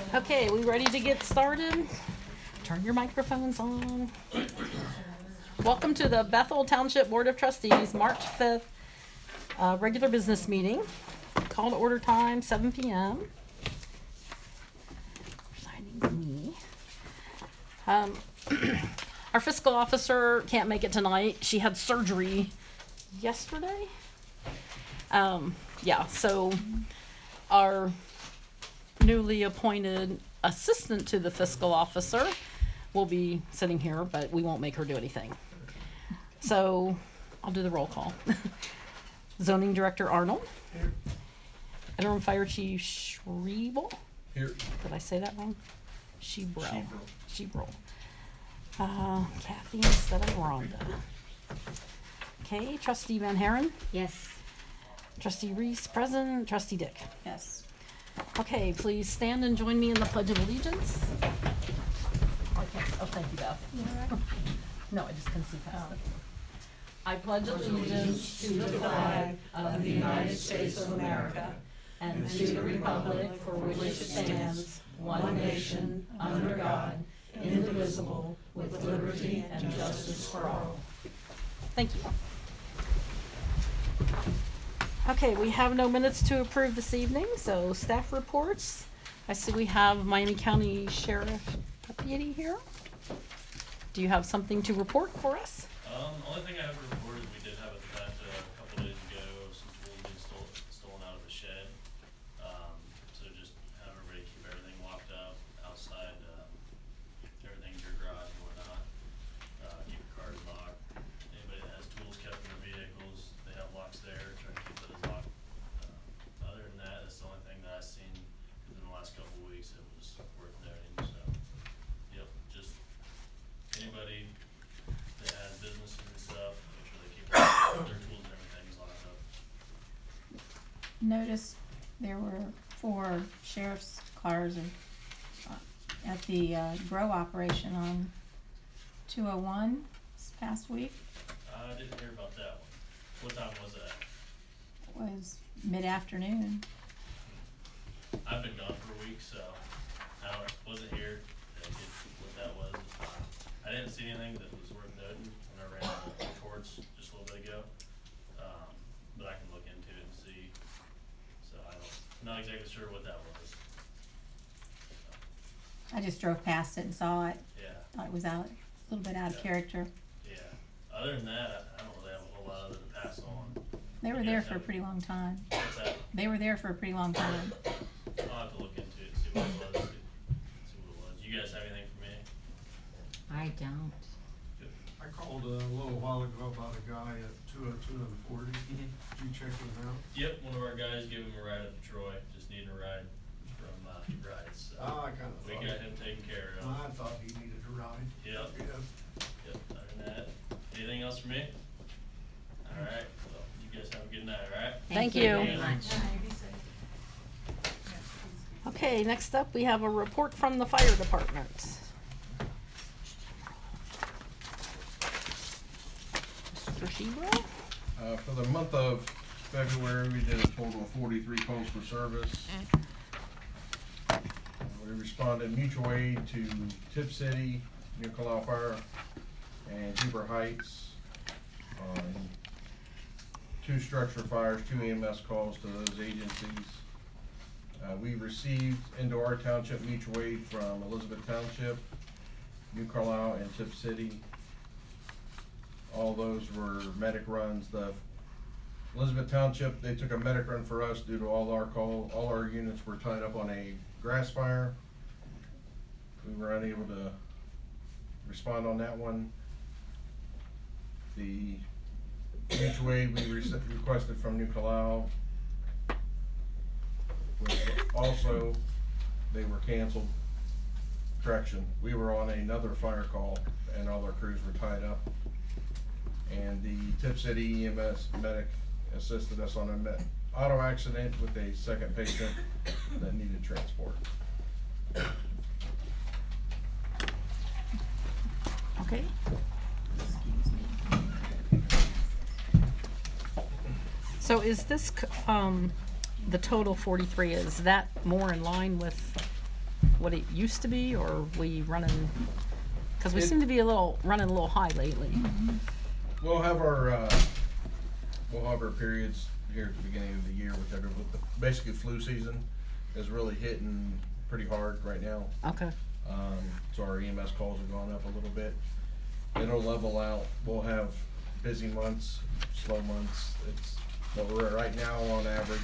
Okay, we ready to get started? Turn your microphones on. Welcome to the Bethel Township Board of Trustees, March 5th, regular business meeting. Call to order time, 7 p.m. Presiding me. Our fiscal officer can't make it tonight. She had surgery yesterday. So our newly appointed assistant to the fiscal officer will be sitting here, but we won't make her do anything. So I'll do the roll call. Zoning Director Arnold. Here. Interim Fire Chief Schriebel. Here. Did I say that wrong? Shebrel. Kathy instead of Rhonda. Okay, Trustee Van Haren. Yes. Trustee Reese present. Trustee Dick. Yes. Okay, please stand and join me in the Pledge of Allegiance. Oh, thank you, Beth. No, I just couldn't see past it. I pledge allegiance to the flag of the United States of America and to the republic for which it stands, one nation, under God, indivisible, with liberty and justice for all. Thank you. Okay, we have no minutes to approve this evening, so staff reports. I see we have Miami County Sheriff Deputy here. Do you have something to report for us? The only thing I have to report is we did have a theft a couple days ago, some tools being stolen out of a shed. So just have everybody keep everything locked up outside, everything in your garage and whatnot. Keep your cars locked. Anybody that has tools kept in their vehicles, they have locks there, try to keep those locked. Other than that, that's the only thing that I've seen within the last couple of weeks. It was worth noting, so, yep, just anybody that has businesses and stuff, make sure they keep their tools and everything is locked up. Noticed there were 4 sheriff's cars at the grow operation on 201 this past week. I didn't hear about that one. What time was that? It was mid-afternoon. I've been gone for a week, so I wasn't here to get what that was. I didn't see anything that was worth noting when I ran the reports just a little bit ago. But I can look into it and see. So I'm not exactly sure what that was. I just drove past it and saw it. Yeah. Thought it was a little bit out of character. Yeah. Other than that, I don't really have a whole lot other to pass on. They were You there guys for a have- pretty long time. What's that? They were there for a pretty long time. I'll have to look into it and see what it was. See what it was. You guys have anything for me? I don't. Good. I called a little while ago about a guy at 202 and 40. Did you check him out? Yep, one of our guys gave him a ride up to Troy, just needing a ride from rides. So I kind of we thought. got him taken care of. I thought he needed a ride. Yep. Yeah. Yep, other than that, anything else for me? Alright, well, you guys have a good night, alright? Thank you. Very much. Okay, next up, we have a report from the fire department. Mr. Shebrel? For the month of February, we did a total of 43 calls for service. We responded mutual aid to Tip City, New Carlisle Fire, and Huber Heights on 2 structure fires, 2 EMS calls to those agencies. We received into our township mutual aid from Elizabeth Township, New Carlisle, and Tip City. All those were medic runs. The Elizabeth Township, they took a medic run for us due to all our units were tied up on a grass fire. We were unable to respond on that one. The mutual aid we requested from New Carlisle was also, they were canceled. Correction, we were on another fire call and all our crews were tied up. And the Tip City EMS medic assisted us on an auto accident with a second patient that needed transport. Okay. So is this, the total 43, is that more in line with what it used to be, or are we running, cause we It- seem to be running a little high lately. We'll have our periods here at the beginning of the year, basically flu season is really hitting pretty hard right now. Okay, So our EMS calls have gone up a little bit. It'll level out. We'll have busy months, slow months. But we're right now on average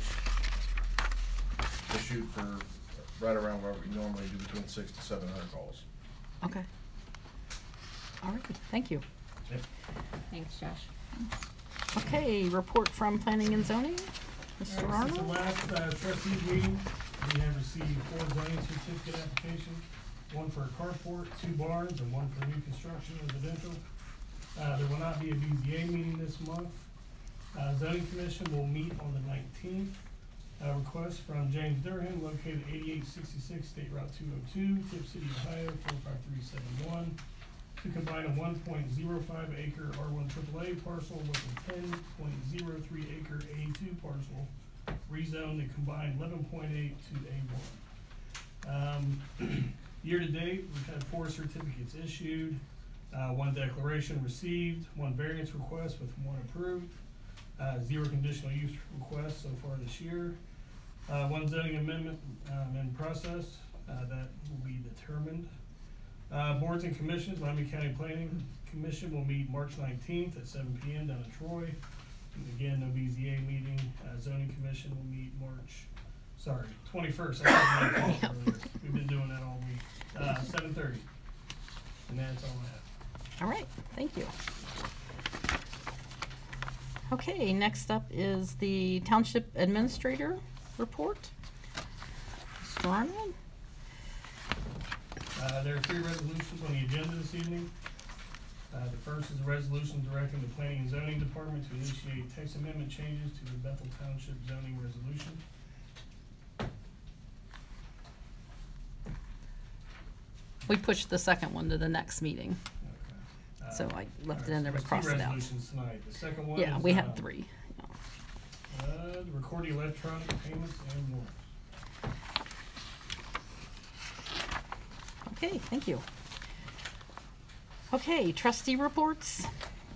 to shoot for right around where we normally do, between 600 to 700 calls. okay. All right, thank you. Thanks, Josh. Okay, report from planning and zoning, Mr. Since the Arnold. last trustees meeting, we have received 4 zoning certificate applications, one for a carport, 2 barns, and 1 for new construction residential. There will not be a BZA meeting this month. Zoning commission will meet on the 19th. Request from James Durham, located 8866 State Route 202, Tip City, Ohio, 45371, to combine a 1.05 acre R1 AAA parcel with a 10.03 acre A2 parcel, rezone the combined 11.8 to A1. Year to date, we've had 4 certificates issued, 1 declaration received, 1 variance request with 1 approved, 0 conditional use requests so far this year, 1 zoning amendment in process that will be determined. Boards and commissions, Miami County Planning Commission will meet March 19th at 7 p.m. down in Troy. And again, no BZA meeting. Zoning Commission will meet 21st. I said 19th earlier. We've been doing that all week. 7:30. And that's all I have. All right, thank you. Okay, next up is the Township Administrator report. Mr. Arnold? There are 3 resolutions on the agenda this evening. The first is a resolution directing the Planning and Zoning Department to initiate text amendment changes to the Bethel Township zoning resolution. We pushed the second one to the next meeting, Okay. so I left it in there to There's cross it 2 out. resolutions tonight. The second one Yeah, is, we had 3. Recording electronic payments and warrants. Okay, thank you. Okay, trustee reports.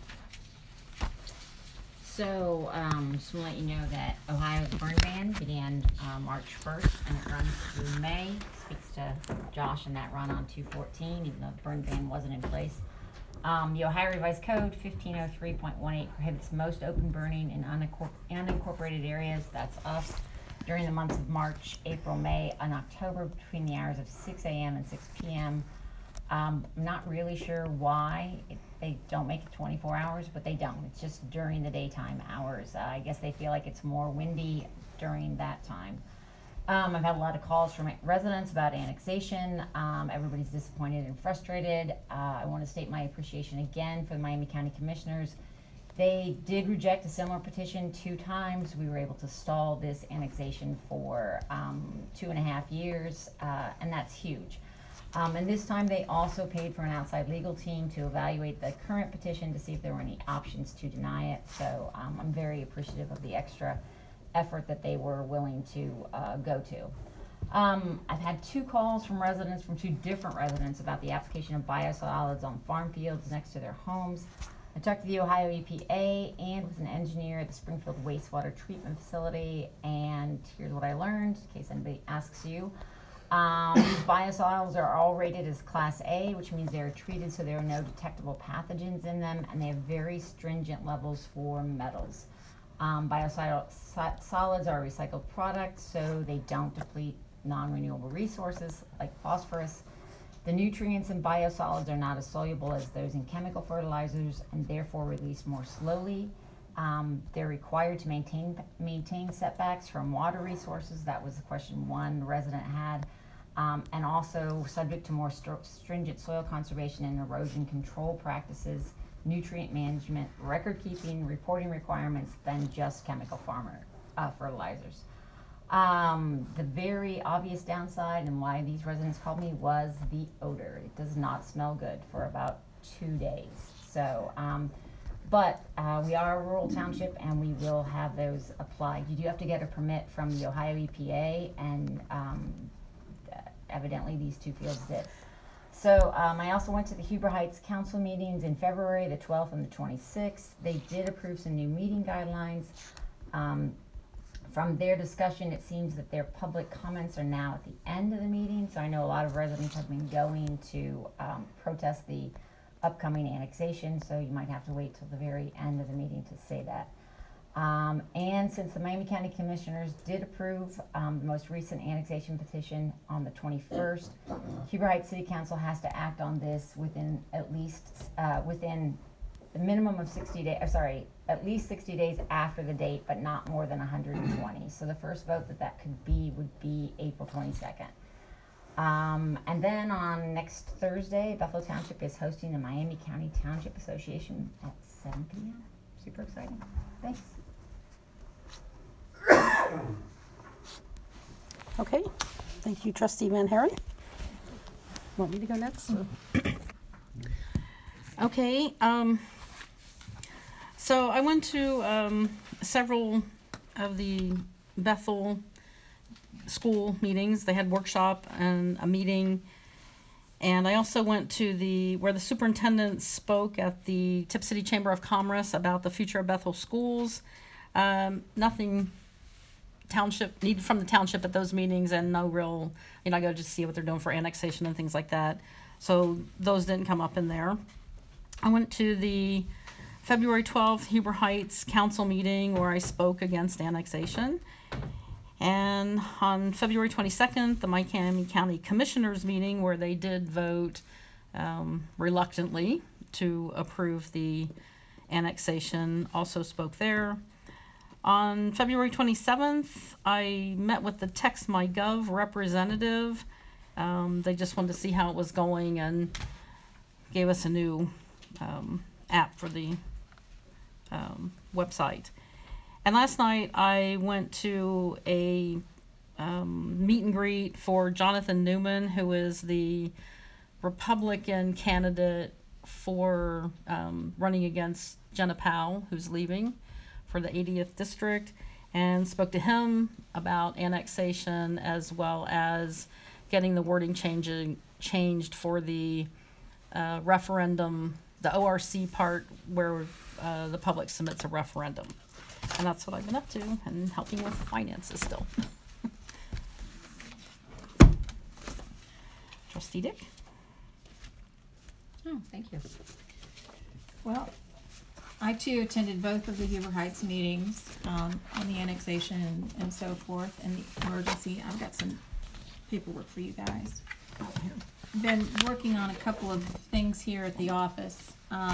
So, just want to let you know that Ohio's burn ban began March 1st and it runs through May. Speaks to Josh and that run on 2/14, even though the burn ban wasn't in place. The Ohio Revised Code 1503.18 prohibits most open burning in unincorporated areas, that's us, during the months of March, April, May, and October between the hours of 6 a.m. and 6 p.m. I'm not really sure why they don't make it 24 hours, but they don't. It's just during the daytime hours. I guess they feel like it's more windy during that time. I've had a lot of calls from residents about annexation. Everybody's disappointed and frustrated. I want to state my appreciation again for the Miami County Commissioners. They did reject a similar petition 2 times. We were able to stall this annexation for 2.5 years, and that's huge. And this time they also paid for an outside legal team to evaluate the current petition to see if there were any options to deny it. So I'm very appreciative of the extra effort that they were willing to go to. I've had 2 calls from residents, from 2 different residents, about the application of biosolids on farm fields next to their homes. I talked to the Ohio EPA and with an engineer at the Springfield Wastewater Treatment Facility, and here's what I learned, in case anybody asks you. These biosolids are all rated as Class A, which means they're treated so there are no detectable pathogens in them, and they have very stringent levels for metals. Biosolids are recycled products, so they don't deplete non-renewable resources like phosphorus. The nutrients in biosolids are not as soluble as those in chemical fertilizers and therefore release more slowly. They're required to maintain setbacks from water resources. That was the question 1 resident had. And also subject to more stringent soil conservation and erosion control practices, nutrient management, record keeping, reporting requirements than just chemical fertilizers. The very obvious downside and why these residents called me was the odor. It does not smell good for about 2 days. So, but we are a rural township and we will have those applied. You do have to get a permit from the Ohio EPA, and evidently these two fields did. So, I also went to the Huber Heights Council meetings in February, the 12th and the 26th. They did approve some new meeting guidelines. From their discussion, it seems that their public comments are now at the end of the meeting, so I know a lot of residents have been going to protest the upcoming annexation, so you might have to wait till the very end of the meeting to say that. And since the Miami County Commissioners did approve the most recent annexation petition on the 21st, Huber Heights City Council has to act on this within at least, within the minimum of 60 days, at least 60 days after the date, but not more than 120. So the first vote that could be would be April 22nd. And then on next Thursday, Buffalo Township is hosting the Miami County Township Association at 7 p.m. Super exciting. Thanks. Okay, thank you, Trustee Van Haren. Want me to go next? Or? Okay, so I went to several of the Bethel school meetings. They had workshop and a meeting. And I also went to where the superintendent spoke at the Tip City Chamber of Commerce about the future of Bethel schools. Nothing township needed from the township at those meetings, and no real, I go just see what they're doing for annexation and things like that. So those didn't come up in there. I went to the February 12th Huber Heights Council meeting where I spoke against annexation. And on February 22nd, the Miami County Commissioners meeting where they did vote reluctantly to approve the annexation, also spoke there. On February 27th, I met with the TextMyGov representative. They just wanted to see how it was going and gave us a new app for the website. And last night I went to a meet and greet for Jonathan Newman, who is the Republican candidate for running against Jenna Powell, who's leaving for the 80th district, and spoke to him about annexation as well as getting the wording changed for the referendum, the ORC part where the public submits a referendum. And that's what I've been up to, and helping with finances still. Trustee Dick? Oh, thank you. Well, I too attended both of the Huber Heights meetings on the annexation and so forth, and the emergency. I've got some paperwork for you guys. Been working on a couple of things here at the office.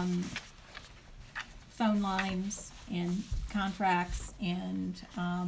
Phone lines and contracts, and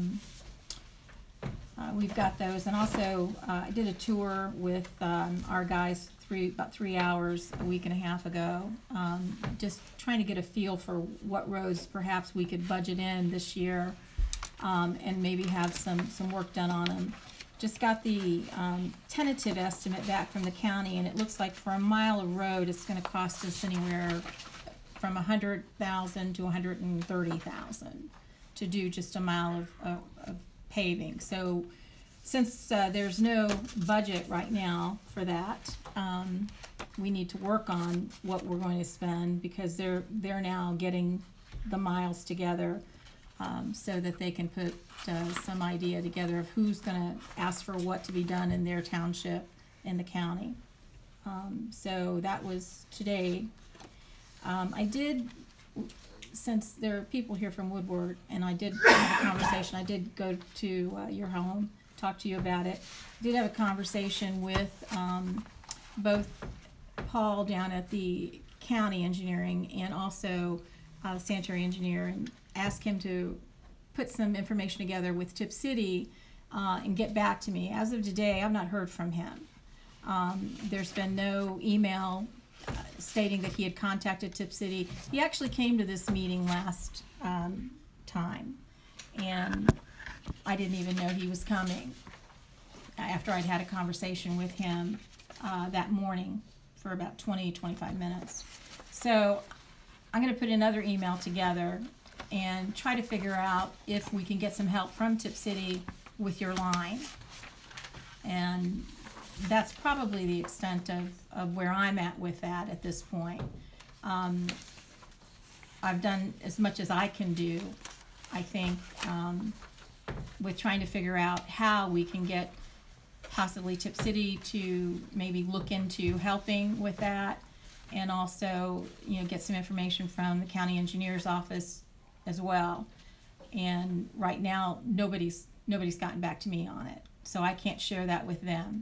we've got those. And also, I did a tour with our guys about 3 hours a week and a half ago, just trying to get a feel for what roads perhaps we could budget in this year, and maybe have some work done on them. Just got the tentative estimate back from the county, and it looks like for a mile of road, it's going to cost us anywhere from $100,000 to $130,000 to do just a mile of paving. So since there's no budget right now for that, we need to work on what we're going to spend, because they're now getting the miles together, so that they can put some idea together of who's going to ask for what to be done in their township in the county. So that was today. I did, since there are people here from Woodward, and I did have a conversation, I did go to your home, talk to you about it. Did have a conversation with both Paul down at the county engineering and also sanitary engineer, and asked him to put some information together with Tip City and get back to me. As of today, I've not heard from him. There's been no email stating that he had contacted Tip City. He actually came to this meeting last time, and I didn't even know he was coming after I'd had a conversation with him that morning for about 20-25 minutes. So I'm going to put another email together and try to figure out if we can get some help from Tip City with your line. And that's probably the extent of where I'm at with that at this point. I've done as much as I can do, I think, with trying to figure out how we can get possibly Tip City to maybe look into helping with that, and also, get some information from the county engineer's office as well. And right now, nobody's gotten back to me on it, so I can't share that with them,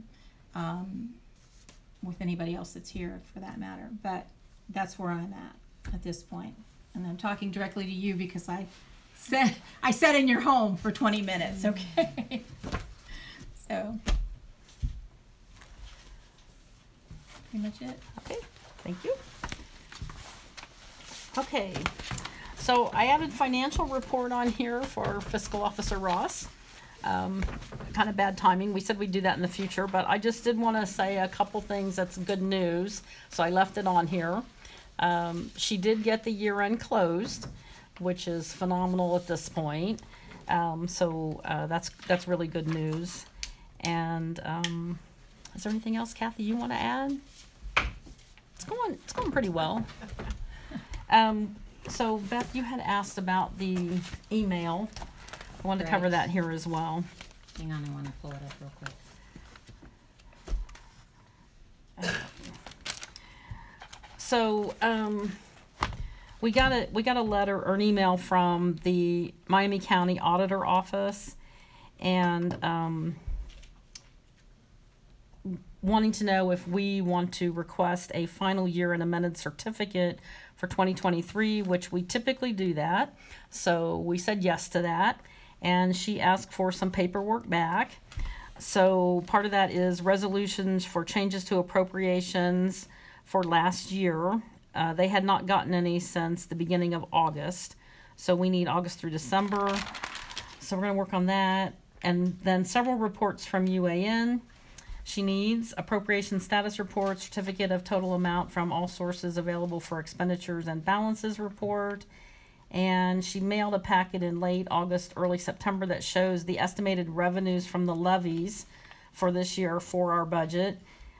with anybody else that's here for that matter. But that's where I'm at this point. And I'm talking directly to you because I sat in your home for 20 minutes, okay? So, pretty much it. Okay, thank you. Okay, so I added financial report on here for Fiscal Officer Ross. Kind of bad timing. We said we'd do that in the future, but I just did want to say a couple things that's good news, so I left it on here. She did get the year-end closed, which is phenomenal at this point. So that's really good news. And is there anything else, Kathy, you want to add? It's going pretty well. So Beth, you had asked about the email. I wanted to cover Right. that here as well. Hang on, I wanna pull it up real quick. So, we got a letter or an email from the Miami County Auditor Office, and wanting to know if we want to request a final year and amended certificate for 2023, which we typically do that. So we said yes to that, and she asked for some paperwork back. So part of that is resolutions for changes to appropriations for last year. They had not gotten any since the beginning of August. So we need August through December. So we're going to work on that. And then several reports from UAN. She needs appropriation status report, certificate of total amount from all sources available for expenditures and balances report. And she mailed a packet in late August, early September that shows the estimated revenues from the levies for this year for our budget.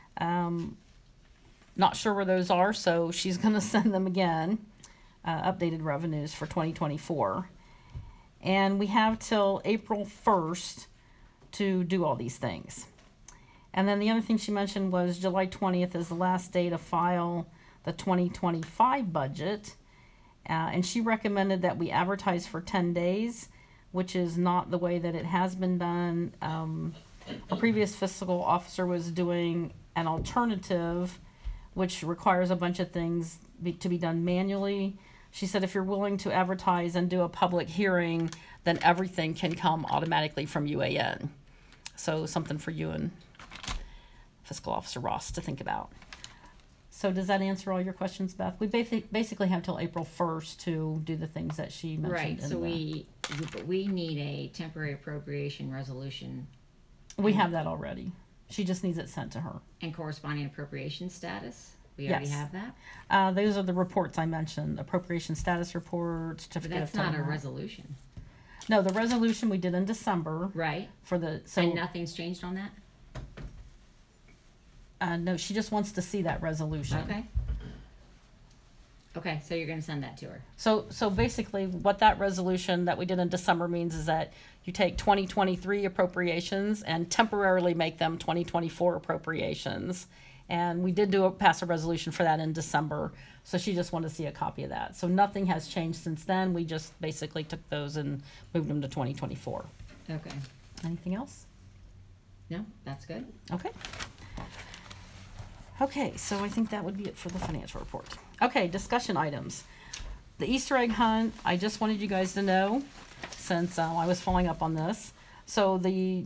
Not sure where those are, so she's going to send them again, updated revenues for 2024. And we have till April 1st to do all these things. And then the other thing she mentioned was July 20th is the last day to file the 2025 budget. And she recommended that we advertise for 10 days, which is not the way that it has been done. A previous fiscal officer was doing an alternative, which requires a bunch of things to be done manually. She said if you're willing to advertise and do a public hearing, then everything can come automatically from UAN. So something for you and Fiscal Officer Ross to think about. So does that answer all your questions, Beth? We basically have till April 1st to do the things that she mentioned. Right, so we need a temporary appropriation resolution We have that already. She just needs it sent to her. and corresponding appropriation status. We already Yes. have that, Those are the reports I mentioned, appropriation status report, but certificate that's of not total a amount. resolution, No, the resolution we did in December right? for the, And so, nothing's changed on that? no, she just wants to see that resolution. Okay. Okay, so you're gonna send that to her. So basically, what that resolution that we did in December means is that you take 2023 appropriations and temporarily make them 2024 appropriations. And we did pass a resolution for that in December, so she just wanted to see a copy of that. So nothing has changed since then. We just basically took those and moved them to 2024. Okay. Anything else? No, that's good. Okay. Okay, so I think that would be it for the financial report. Okay, discussion items. The Easter egg hunt, I just wanted you guys to know, since I was following up on this. So the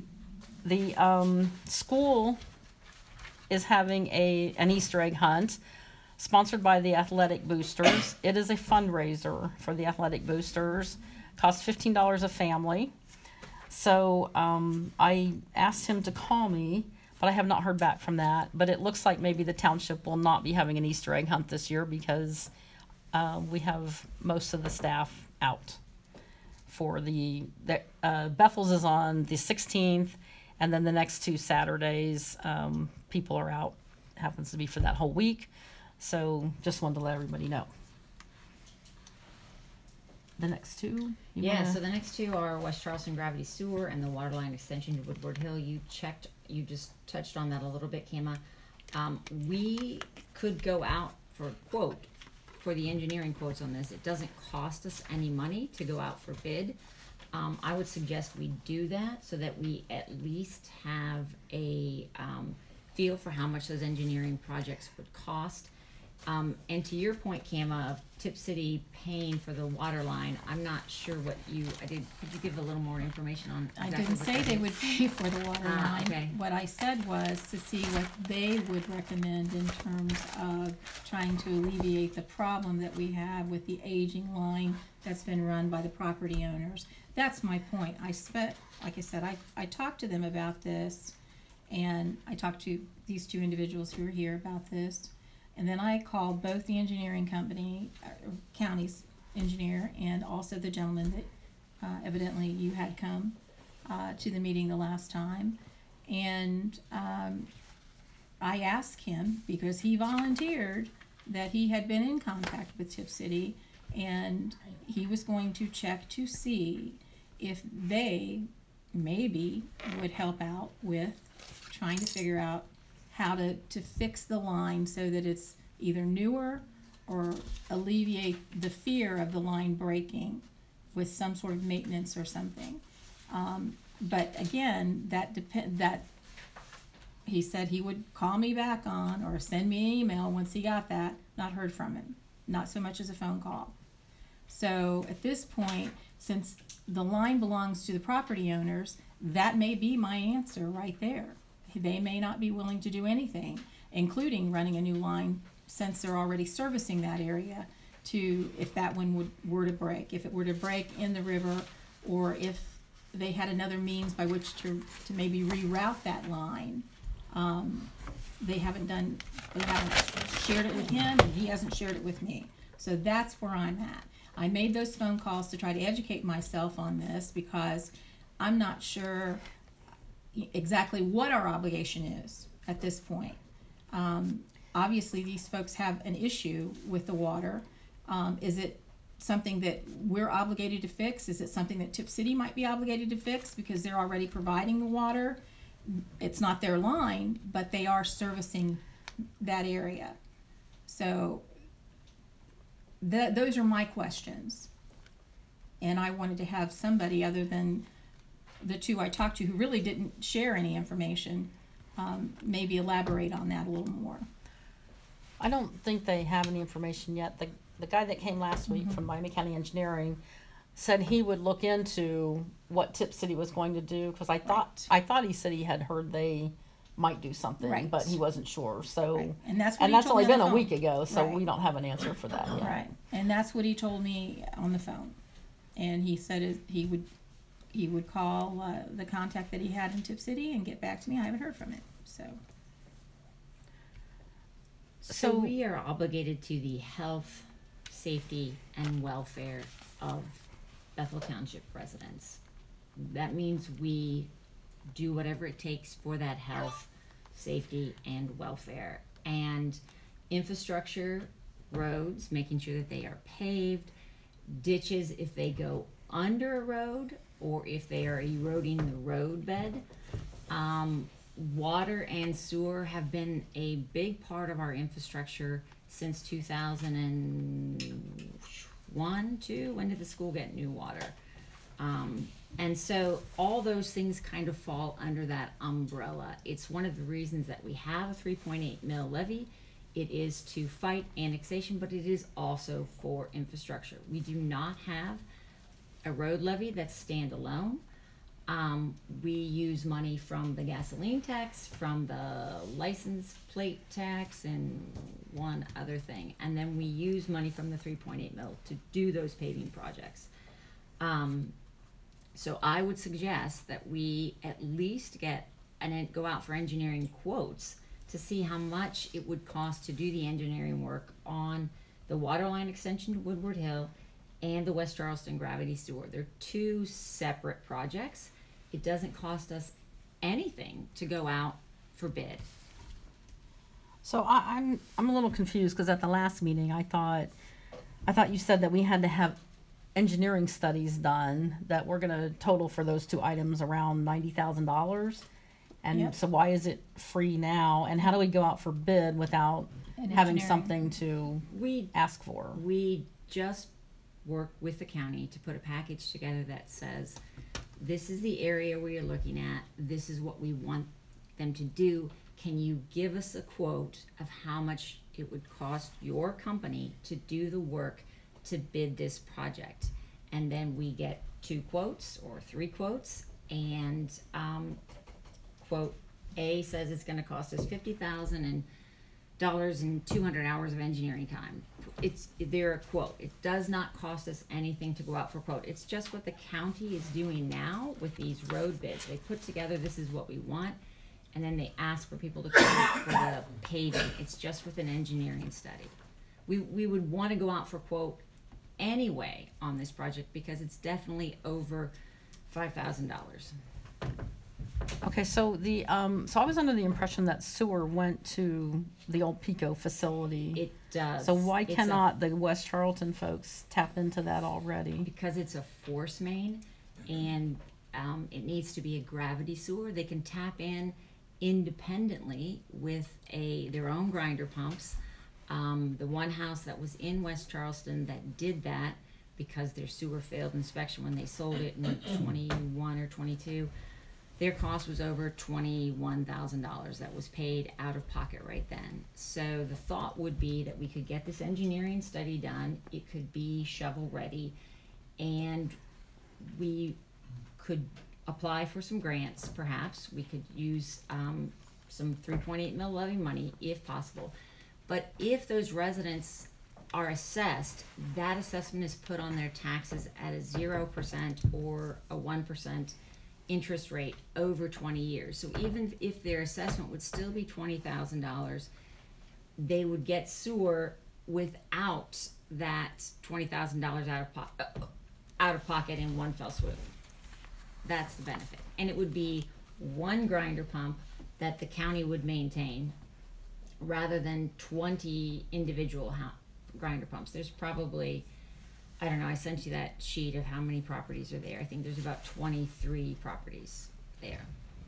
school is having an Easter egg hunt sponsored by the Athletic Boosters. It is a fundraiser for the Athletic Boosters. Costs $15 a family. So I asked him to call me, but I have not heard back from that. But it looks like maybe the township will not be having an Easter egg hunt this year because we have most of the staff out for Bethel's is on the 16th, And then the next 2 Saturdays, people are out, happens to be for that whole week. So just wanted to let everybody know. The next 2? You Yeah, wanna- so the next two are West Charleston Gravity Sewer and the Waterline Extension to Woodward Hill. You just touched on that a little bit, Kama. We could go out for a quote, for the engineering quotes on this. It doesn't cost us any money to go out for bid. I would suggest we do that so that we at least have a feel for how much those engineering projects would cost. And to your point, Kama, of Tip City paying for the water line, I'm not sure what could you give a little more information on I exactly didn't what say that they is? would pay for the water Ah, line. okay. What I said was to see what they would recommend in terms of trying to alleviate the problem that we have with the aging line that's been run by the property owners. That's my point. Like I said, I talked to them about this, and I talked to these 2 individuals who are here about this. And then I called both the engineering company, county's engineer, and also the gentleman that evidently you had come to the meeting the last time. And I asked him, because he volunteered that he had been in contact with Tip City, and he was going to check to see if they maybe would help out with trying to figure out how to fix the line so that it's either newer or alleviate the fear of the line breaking with some sort of maintenance or something. But again, that he said he would call me back on or send me an email once he got that. Not heard from him, not so much as a phone call. So at this point, since the line belongs to the property owners, that may be my answer right there. They may not be willing to do anything, including running a new line, since they're already servicing that area, to if that one were to break. If it were to break in the river, or if they had another means by which to maybe reroute that line. They haven't shared it with him, and he hasn't shared it with me. So that's where I'm at. I made those phone calls to try to educate myself on this, because I'm not sure exactly what our obligation is at this point. Obviously, these folks have an issue with the water. Is it something that we're obligated to fix? Is it something that Tip City might be obligated to fix because they're already providing the water? It's not their line, but they are servicing that area. So those are my questions. And I wanted to have somebody other than the 2 I talked to, who really didn't share any information, maybe elaborate on that a little more. I don't think they have any information yet. The guy that came last week from Miami County Engineering said he would look into what Tip City was going to do, because I thought he said he had heard they might do something, Right. but he wasn't sure. So Right. And that's what he that's told only me on been the a week phone. ago, so Right. we don't have an answer for that yet. Right, and that's what he told me on the phone. And he said he would call the contact that he had in Tip City and get back to me. I haven't heard from him, so. So we are obligated to the health, safety, and welfare of Bethel Township residents. That means we do whatever it takes for that health, safety, and welfare. And infrastructure, roads, making sure that they are paved, ditches if they go under a road or if they are eroding the road bed. Water and sewer have been a big part of our infrastructure since 2001, 2. When did the school get new water? And so all those things kind of fall under that umbrella. It's one of the reasons that we have a 3.8 mil levy. It is to fight annexation, but it is also for infrastructure. We do not have a road levy that's standalone. We use money from the gasoline tax, from the license plate tax, and one other thing. And then we use money from the 3.8 mil to do those paving projects. So I would suggest that we at least get and go out for engineering quotes to see how much it would cost to do the engineering work on the water line extension to Woodward Hill and the West Charleston Gravity Sewer. They're 2 separate projects. It doesn't cost us anything to go out for bid. So I'm a little confused, because at the last meeting, I thought you said that we had to have engineering studies done that were gonna total for those two items around $90,000. And Yep. so why is it free now? And how do we go out for bid without And having engineering. something to We ask for? We just work with the county to put a package together that says, this is the area we are looking at, this is what we want them to do. Can you give us a quote of how much it would cost your company to do the work to bid this project? And then we get 2 quotes or 3 quotes, and quote A says it's gonna cost us $50,000 and 200 hours of engineering time. They're a quote. It does not cost us anything to go out for quote. It's just what the county is doing now with these road bids. They put together, this is what we want, and then they ask for people to quote for the paving. It's just with an engineering study. We would want to go out for quote anyway on this project because it's definitely over $5,000. Okay, so so I was under the impression that sewer went to the old Pico facility. It does. So why It's a- cannot the West Charlton folks tap into that already? Because it's a force main and it needs to be a gravity sewer. They can tap in independently with their own grinder pumps. The one house that was in West Charleston that did that, because their sewer failed inspection when they sold it in 21 or 22, their cost was over $21,000 that was paid out of pocket right then. So the thought would be that we could get this engineering study done, it could be shovel ready, and we could apply for some grants perhaps. We could use some 3.8 mil levy money if possible. But if those residents are assessed, that assessment is put on their taxes at a 0% or a 1% interest rate over 20 years. So even if their assessment would still be $20,000, they would get sewer without that $20,000 out of pocket in one fell swoop. That's the benefit. And it would be one grinder pump that the county would maintain rather than 20 individual grinder pumps. There's probably, I don't know, I sent you that sheet of how many properties are there. I think there's about 23 properties there.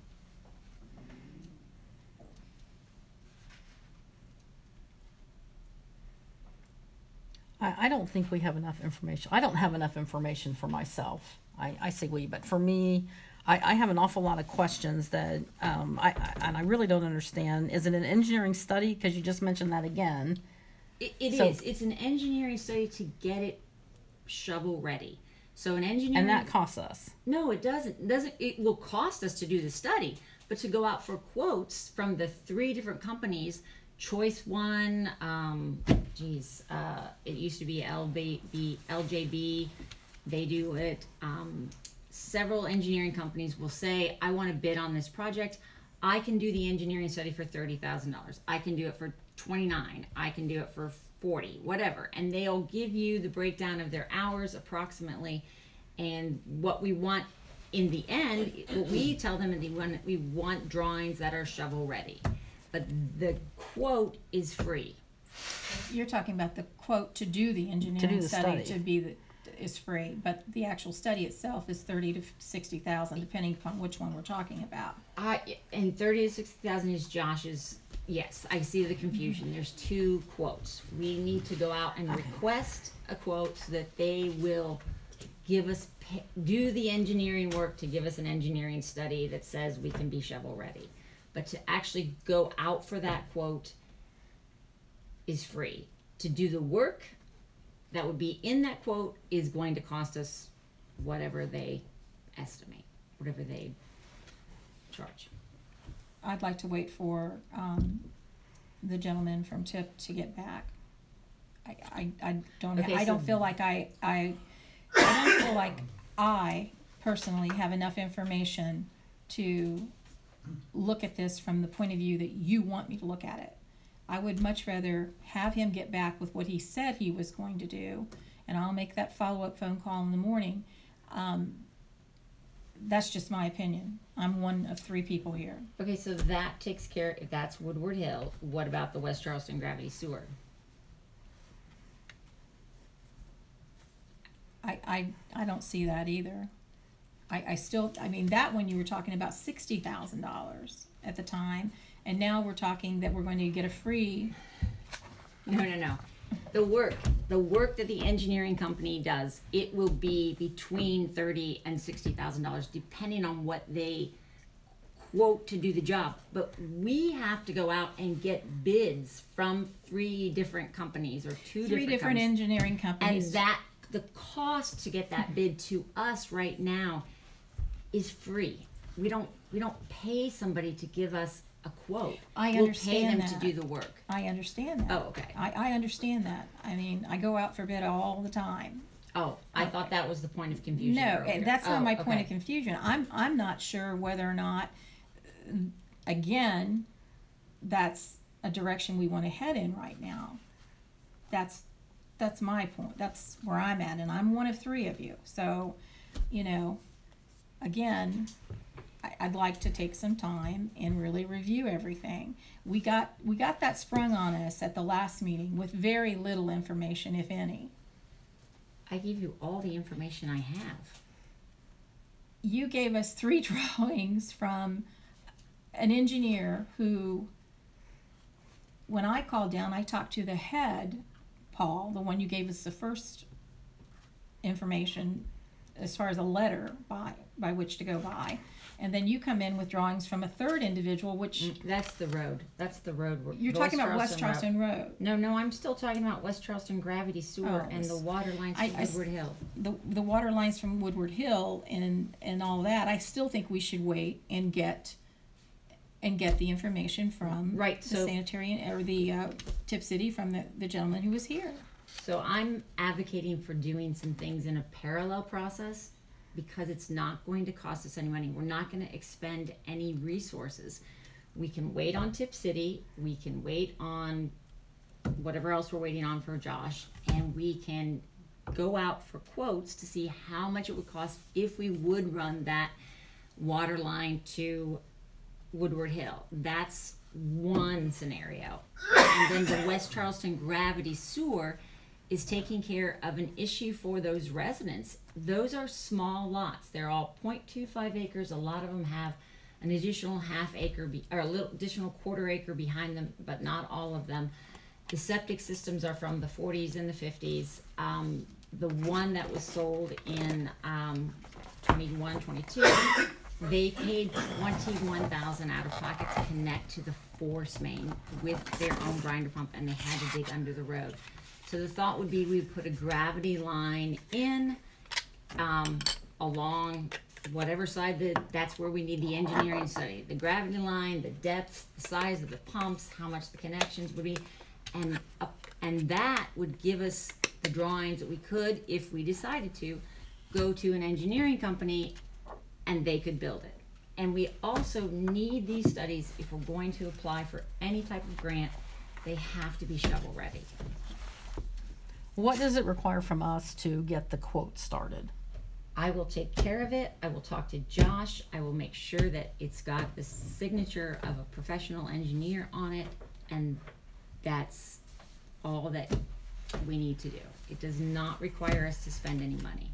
I don't think we have enough information. I don't have enough information for myself. I say we, but for me, I have an awful lot of questions that I really don't understand. Is it an engineering study? Because you just mentioned that again. It So- is. It's an engineering study to get it shovel ready. So an engineering. And that costs us. No, it doesn't. It will cost us to do the study, but to go out for quotes from the 3 different companies, Choice One, it used to be LJB, they do it. Several engineering companies will say, I want to bid on this project. I can do the engineering study for $30,000. I can do it for 29. I can do it for 40, whatever. And they'll give you the breakdown of their hours approximately. And what we want in the end, what we tell them is we want drawings that are shovel ready. But the quote is free. You're talking about the quote to do the engineering the study study. is free, but the actual study itself is 30 to 60,000, depending upon which one we're talking about. And 30 to 60,000 is Josh's. Yes, I see the confusion. There's 2 quotes. We need to go out and request a quote so that they will give us, do the engineering work to give us an engineering study that says we can be shovel ready. But to actually go out for that quote is free. To do the work that would be in that quote is going to cost us whatever they estimate, whatever they charge. I'd like to wait for the gentleman from TIP to get back. I don't Okay, I don't so- feel like I don't feel like I personally have enough information to look at this from the point of view that you want me to look at it. I would much rather have him get back with what he said he was going to do, and I'll make that follow-up phone call in the morning. that's just my opinion. I'm one of 3 people here. Okay, so that takes care, if that's Woodward Hill, what about the West Charleston Gravity Sewer? I don't see that either. I still, I mean, that one you were talking about $60,000 at the time, and now we're talking that we're going to get a free. No. The work that the engineering company does, it will be between $30,000 and $60,000, depending on what they quote to do the job. But we have to go out and get bids from 3 different companies or 2 Three different companies. engineering And companies. that, the cost to get that bid to us right now is free. We don't pay somebody to give us a quote. I We'll understand pay them that. to do the work. I understand that. Oh, okay. I understand that. I mean, I go out for bid all the time. Oh, I thought that was the point of confusion. No, earlier. that's not Oh, my point okay. of confusion. I'm not sure whether or not, again, that's a direction we want to head in right now. That's my point. That's where I'm at, and I'm one of 3 of you. So, you know, again, I'd like to take some time and really review everything. We got that sprung on us at the last meeting with very little information, if any. I gave you all the information I have. You gave us 3 drawings from an engineer who, when I called down, I talked to the head, Paul, the one you gave us the first information as far as a letter by which to go by. And then you come in with drawings from a 3rd individual, which That's the road. That's the road. you're talking about West Charleston Road. No, I'm still talking about West Charleston Gravity Sewer Oh, and the water lines I- to I- Woodward Hill. The water lines from Woodward Hill and all that. I still think we should wait and get the information from Right, the so- sanitary or the Tip City from the gentleman who was here. So I'm advocating for doing some things in a parallel process because it's not going to cost us any money. We're not going to expend any resources. We can wait on Tip City. We can wait on whatever else we're waiting on for Josh, and we can go out for quotes to see how much it would cost if we would run that water line to Woodward Hill. That's one scenario. And then the West Charleston Gravity Sewer is taking care of an issue for those residents. Those are small lots. They're all 0.25 acres. A lot of them have an additional half acre or a little additional quarter acre behind them, but not all of them. The septic systems are from the 40s and the 50s. The one that was sold in 21, 22, they paid $21,000 out of pocket to connect to the force main with their own grinder pump, and they had to dig under the road. So the thought would be we'd put a gravity line in along whatever side that's where we need the engineering study. The gravity line, the depth, the size of the pumps, how much the connections would be, and that would give us the drawings that we could, if we decided to, go to an engineering company and they could build it. And we also need these studies if we're going to apply for any type of grant. They have to be shovel ready. What does it require from us to get the quote started? I will take care of it. I will talk to Josh. I will make sure that it's got the signature of a professional engineer on it, and that's all that we need to do. It does not require us to spend any money.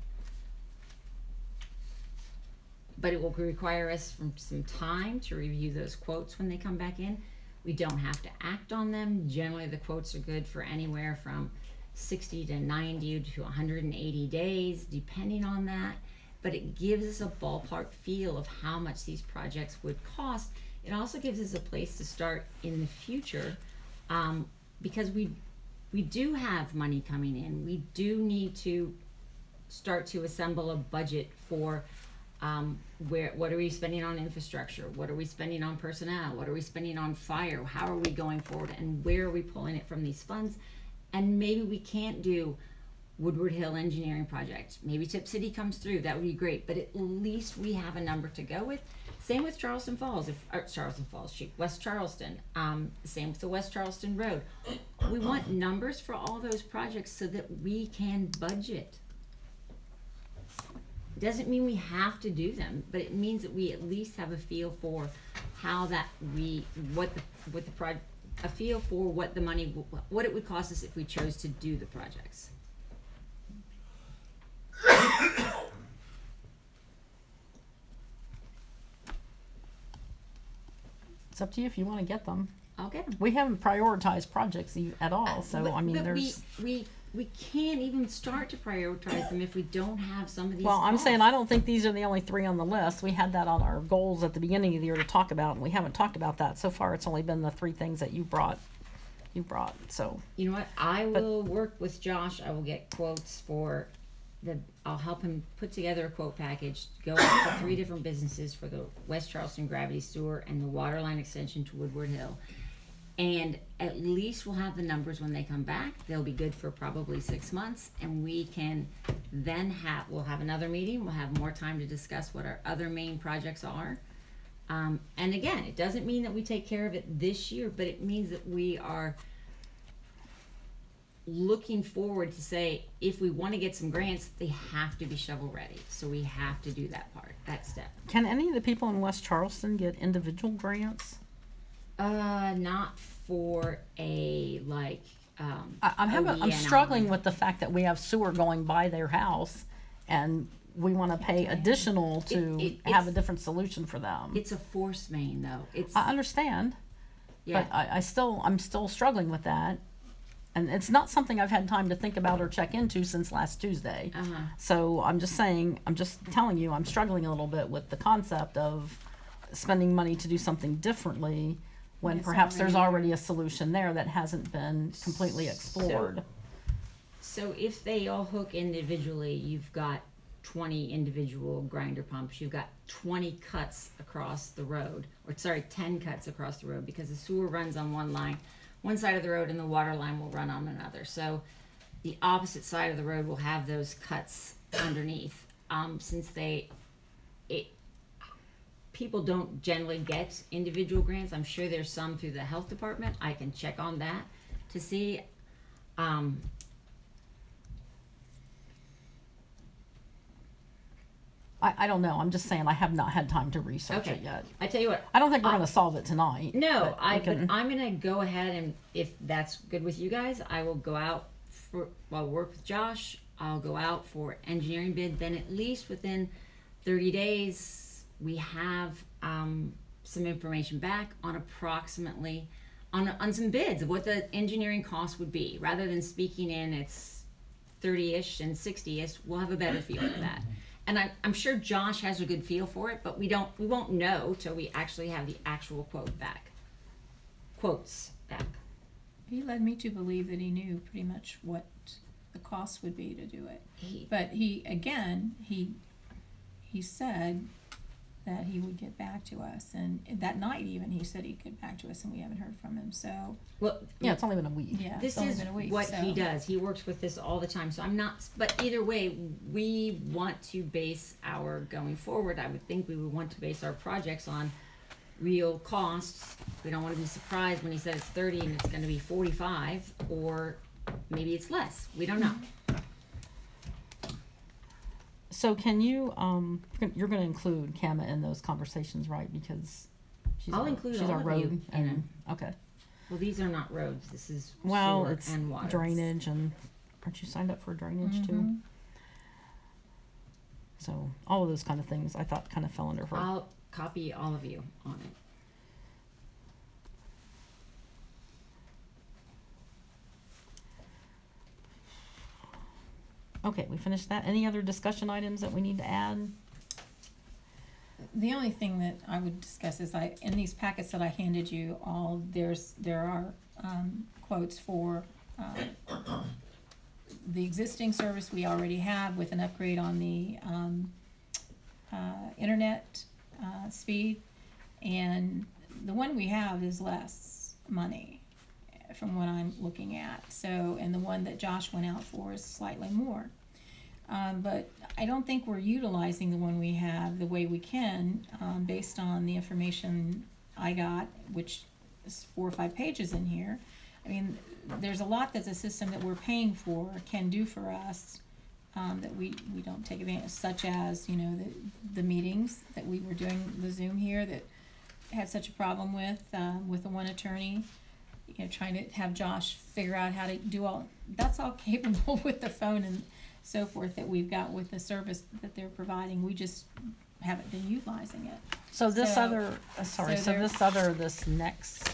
But it will require us some time to review those quotes when they come back in. We don't have to act on them. Generally, the quotes are good for anywhere from 60 to 90 to 180 days, depending on that. But it gives us a ballpark feel of how much these projects would cost. It also gives us a place to start in the future, because we do have money coming in. We do need to start to assemble a budget for what are we spending on infrastructure? What are we spending on personnel? What are we spending on fire? How are we going forward? And where are we pulling it from these funds? And maybe we can't do Woodward Hill engineering project. Maybe Tip City comes through. That would be great. But at least we have a number to go with. Same with Charleston Falls. West Charleston. Same with the West Charleston Road. We want numbers for all those projects so that we can budget. doesn't mean we have to do them, but it means that we at least have a feel for how a feel for what the money, what it would cost us if we chose to do the projects. It's up to you if you wanna get them. I'll get them. We haven't prioritized projects at all, so I mean, But there's. we can't even start to prioritize them if we don't have some of these. Well, I'm saying costs. I don't think these are the only 3 on the list. We had that on our goals at the beginning of the year to talk about, and we haven't talked about that. So far, it's only been the 3 things that you brought, so. You know what? I will work with Josh. I will get quotes for I'll help him put together a quote package, go out to 3 different businesses for the West Charleston Gravity Sewer and the water line extension to Woodward Hill. And at least we'll have the numbers when they come back. They'll be good for probably 6 months, and we can then we'll have another meeting. We'll have more time to discuss what our other main projects are. And again, it doesn't mean that we take care of it this year, but it means that we are looking forward to say, if we want to get some grants, they have to be shovel ready. So we have to do that step. Can any of the people in West Charleston get individual grants? Not for a I'm struggling with the fact that we have sewer going by their house, and we want to pay additional to have a different solution for them. It's a force main, though. I understand, Yeah. but I'm still struggling with that, and it's not something I've had time to think about or check into since last Tuesday. Uh-huh. So I'm just telling you, I'm struggling a little bit with the concept of spending money to do something differently when It's perhaps there's already- already a solution there that hasn't been completely explored. So if they all hook individually, you've got 20 individual grinder pumps. You've got 20 cuts across the road, 10 cuts across the road, because the sewer runs on one side of the road, and the water line will run on another. So the opposite side of the road will have those cuts underneath. Since people don't generally get individual grants, I'm sure there's some through the health department. I can check on that to see. I don't know. I'm just saying I have not had time to research Okay. it yet. I tell you what. I don't think we're going to solve it tonight. No, but we but can- I'm gonna go ahead, and if that's good with you guys, I will go out I'll work with Josh. I'll go out for engineering bid. Then at least within 30 days, we have some information back on approximately on some bids of what the engineering cost would be. Rather than speaking in it's 30-ish and 60-ish, we'll have a better feel for that. And I'm sure Josh has a good feel for it, but we won't know till we actually have the actual quotes back. He led me to believe that he knew pretty much what the cost would be to do it. He- But he said that he would get back to us, and that night even, he said he'd get back to us, and we haven't heard from him, so, Well, Yeah, it's only been a week. yeah, this it's only is been a week, what so. he does. He works with this all the time. So I'm not, but either way, we want to base our going forward. I would think we would want to base our projects on real costs. We don't want to be surprised when he said it's 30 and it's going to be 45, or maybe it's less. We don't know. So can you, you're going to include Kama in those conversations, right? Because I'll include she's all our of road you in and, okay. Well, these are not roads. This is Well, sewer it's and water. drainage, and aren't you signed up for drainage too? Mhm. So all of those kind of things I thought kind of fell under her. I'll copy all of you on it. Okay, we finished that. Any other discussion items that we need to add? The only thing that I would discuss is in these packets that I handed you all, there are quotes for the existing service we already have with an upgrade on the internet speed, and the one we have is less money from what I'm looking at. So, and the one that Josh went out for is slightly more. But I don't think we're utilizing the one we have the way we can, based on the information I got, which is 4 or 5 pages in here. I mean, there's a lot that the system that we're paying for can do for us, that we don't take advantage, such as, you know, the meetings that we were doing, the Zoom here that had such a problem with the one attorney, you know, trying to have Josh figure out how to do all, that's all capable with the phone and so forth that we've got with the service that they're providing. We just haven't been utilizing it. So this So- other, sorry, so so there- this next,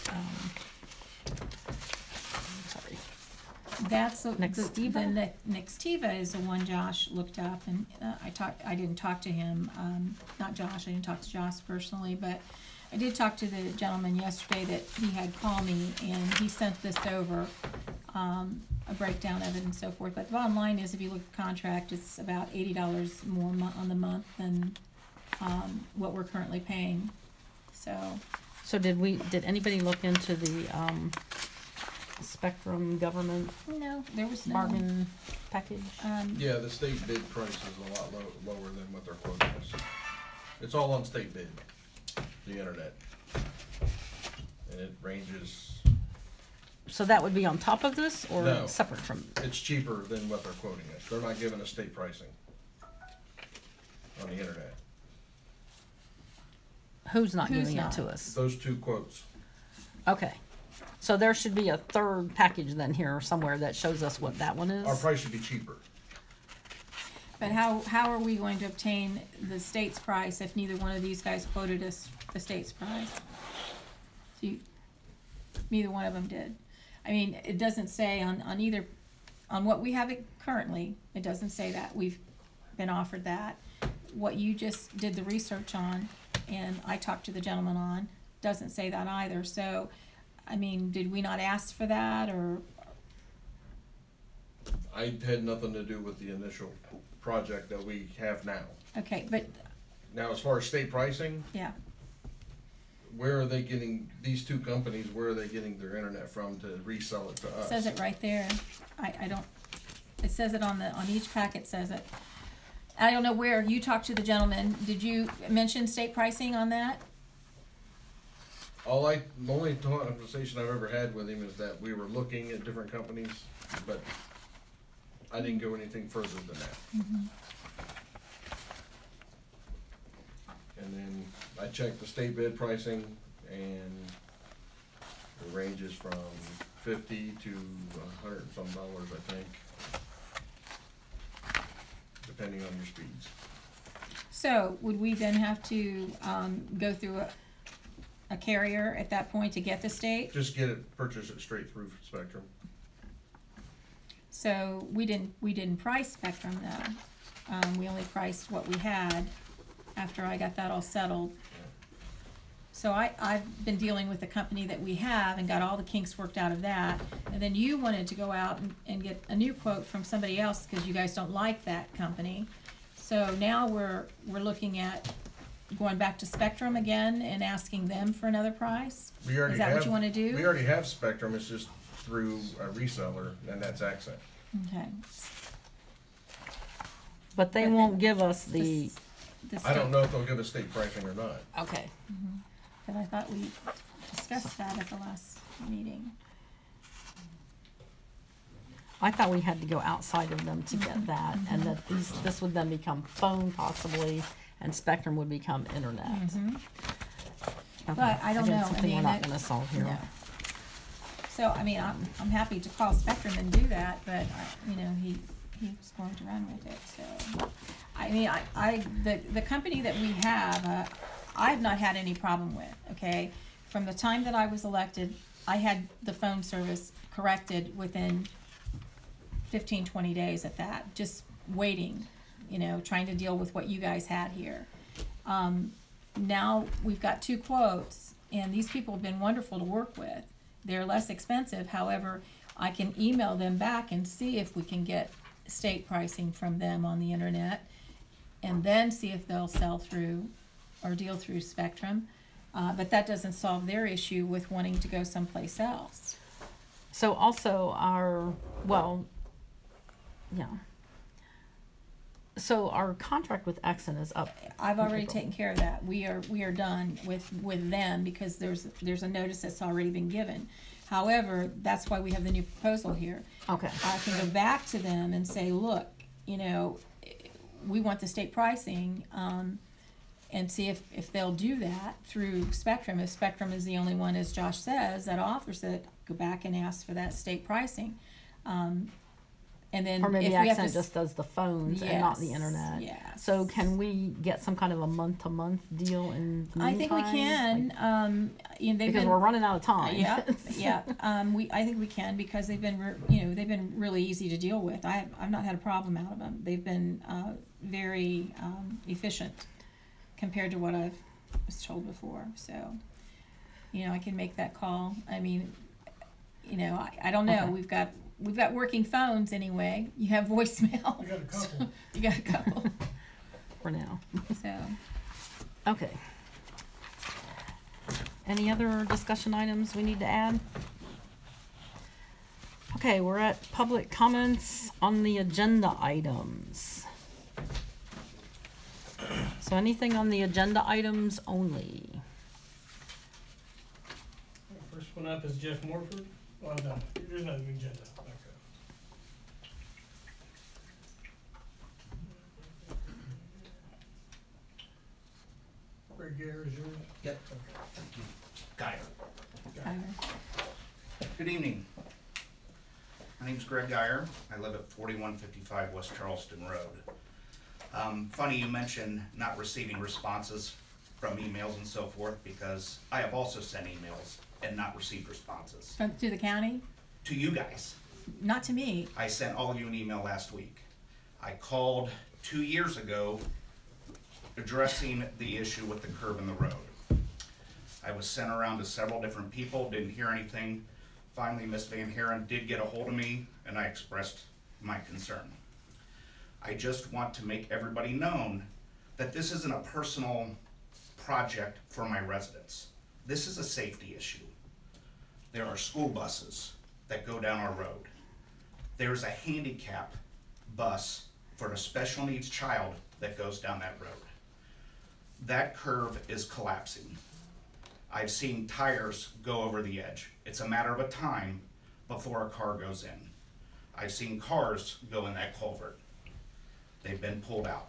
sorry. That's the Nextiva? Nextiva is the one Josh looked up, and I didn't talk to him, not Josh, I didn't talk to Josh personally, but I did talk to the gentleman yesterday that he had called me, and he sent this over, a breakdown of it and so forth. But the bottom line is, if you look at the contract, it's about $80 more on the month than, what we're currently paying, so. So did anybody look into the, Spectrum government No, there was no. bargain package? Yeah, the state bid price is a lot lower than what they're quoting us. It's all on state bid, the internet. And it ranges, So that would be on top of this or No. separate from? it's cheaper than what they're quoting us. They're not giving us state pricing on the internet. Who's not Who's giving it not? to us? Those two quotes. Okay. So there should be a third package then here somewhere that shows us what that one is? Our price should be cheaper. But how are we going to obtain the state's price if neither one of these guys quoted us the state's price? Neither one of them did. I mean, it doesn't say on either, on what we have it currently, it doesn't say that we've been offered that. What you just did the research on, and I talked to the gentleman on, doesn't say that either. So, I mean, did we not ask for that, or? I had nothing to do with the initial project that we have now. Okay, but, Now, as far as state pricing, yeah, where are they getting, these two companies, where are they getting their internet from to resell it to us? says it right there. I don't, it says it on each packet says it. I don't know where, you talked to the gentleman, did you mention state pricing on that? The only conversation I've ever had with him is that we were looking at different companies, but I didn't go anything further than that. And then I checked the state bid pricing, and it ranges from $50 to $100 and some, I think, depending on your speeds. So would we then have to go through a carrier at that point to get the state? Just purchase it straight through Spectrum. So we didn't price Spectrum though. We only priced what we had after I got that all settled. So I've been dealing with the company that we have and got all the kinks worked out of that. And then you wanted to go out and get a new quote from somebody else because you guys don't like that company. So now we're looking at going back to Spectrum again and asking them for another price? We already Is that have, what you wanna do? We already have Spectrum, it's just through a reseller, and that's Accent. Okay. But they But won't give us the, The I don't state- know if they'll give us state pricing or not. okay. But I thought we discussed that at the last meeting. I thought we had to go outside of them to get that, and that this would then become phone possibly, and Spectrum would become internet. Okay. But I don't Again, know, I something we're mean, not that- gonna solve here. No. So, I mean, I'm happy to call Spectrum and do that, but, you know, he's going to run with it, so. I mean, the company that we have, I've not had any problem with, okay? From the time that I was elected, I had the phone service corrected within 15, 20 days at that, just waiting, you know, trying to deal with what you guys had here. Now, we've got 2 quotes, and these people have been wonderful to work with. They're less expensive, however, I can email them back and see if we can get state pricing from them on the internet, and then see if they'll sell through or deal through Spectrum. But that doesn't solve their issue with wanting to go someplace else. So also so our contract with Exxon is up. I've already April. taken care of that. We are done with them because there's a notice that's already been given. However, that's why we have the new proposal here. Okay. I can go back to them and say, look, you know, we want the state pricing, and see if they'll do that through Spectrum. If Spectrum is the only one, as Josh says, that offers it, go back and ask for that state pricing. And then Or maybe if we have to Accent just does the phones and not the Yes, internet. yes. So can we get some kind of a month-to-month deal in the I think we meantime? can, you know, they've Because been. we're running out of time. Yeah, yeah. I think we can because they've been, they've been really easy to deal with. I've not had a problem out of them. They've been very efficient compared to what I was told before. So, I can make that call. I mean, I don't know. Okay. We've got working phones anyway. You have voicemail. I got a couple. You got a couple. For now. So. Okay. Any other discussion items we need to add? Okay, we're at public comments on the agenda items. So anything on the agenda items only? First one up is Jeff Morford. Well, no, there's not an agenda. Okay. Greg Gare is yours? Yep. Geyer. Good evening. My name's Greg Geyer. I live at 4155 West Charleston Road. Funny you mentioned not receiving responses from emails and so forth, because I have also sent emails and not received responses. To the county? To you guys. Not to me. I sent all of you an email last week. I called 2 years ago addressing the issue with the curb in the road. I was sent around to several different people, didn't hear anything. Finally, Miss Van Haren did get a hold of me, and I expressed my concern. I just want to make everybody known that this isn't a personal project for my residents. This is a safety issue. There are school buses that go down our road. There's a handicap bus for a special needs child that goes down that road. That curve is collapsing. I've seen tires go over the edge. It's a matter of a time before a car goes in. I've seen cars go in that culvert. They've been pulled out.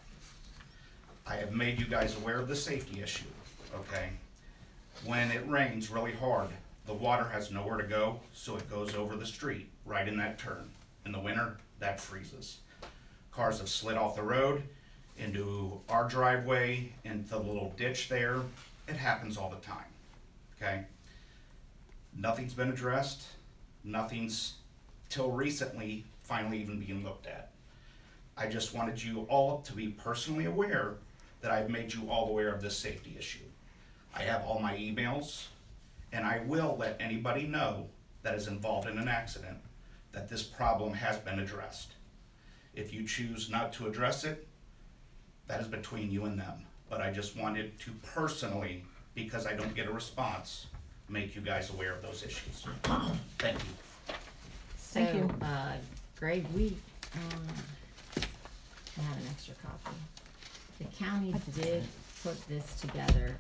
I have made you guys aware of the safety issue, okay? When it rains really hard, the water has nowhere to go, so it goes over the street, right in that turn. In the winter, that freezes. Cars have slid off the road into our driveway, into the little ditch there. It happens all the time, okay? Nothing's been addressed. Nothing's, till recently, finally even being looked at. I just wanted you all to be personally aware that I've made you all aware of this safety issue. I have all my emails, and I will let anybody know that is involved in an accident that this problem has been addressed. If you choose not to address it, that is between you and them. But I just wanted to personally, because I don't get a response, make you guys aware of those issues. Thank you. Thank you. Greg, we, I have an extra copy. The county did put this together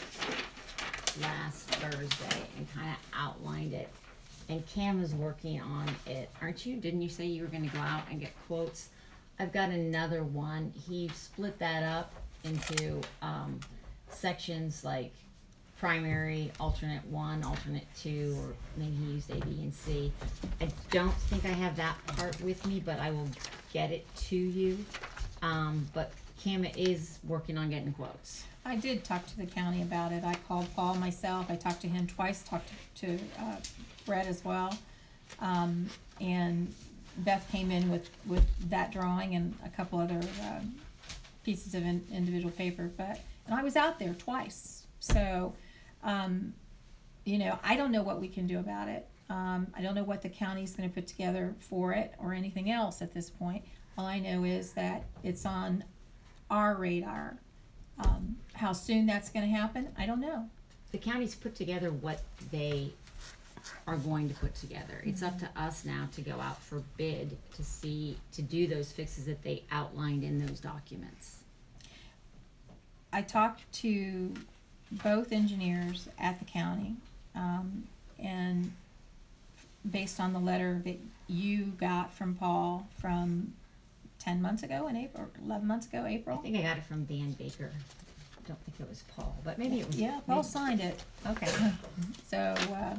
last Thursday and kinda outlined it. And Cam is working on it, aren't you? Didn't you say you were gonna go out and get quotes? I've got another one. He split that up into, sections like primary, alternate 1, alternate 2, or maybe he used A, B, and C. I don't think I have that part with me, but I will get it to you. But Cam is working on getting quotes. I did talk to the county about it. I called Paul myself. I talked to him twice, talked to Brett as well. And Beth came in with that drawing and a couple other pieces of individual paper. And I was out there twice. So, I don't know what we can do about it. I don't know what the county's gonna put together for it or anything else at this point. All I know is that it's on our radar. How soon that's gonna happen, I don't know. The county's put together what they are going to put together. It's up to us now to go out for bid to do those fixes that they outlined in those documents. I talked to both engineers at the county, and based on the letter that you got from Paul from 10 months ago in April, 11 months ago, I April. think I got it from Dan Baker. I don't think it was Paul, but maybe it was. Yeah, Paul signed it. Okay. So,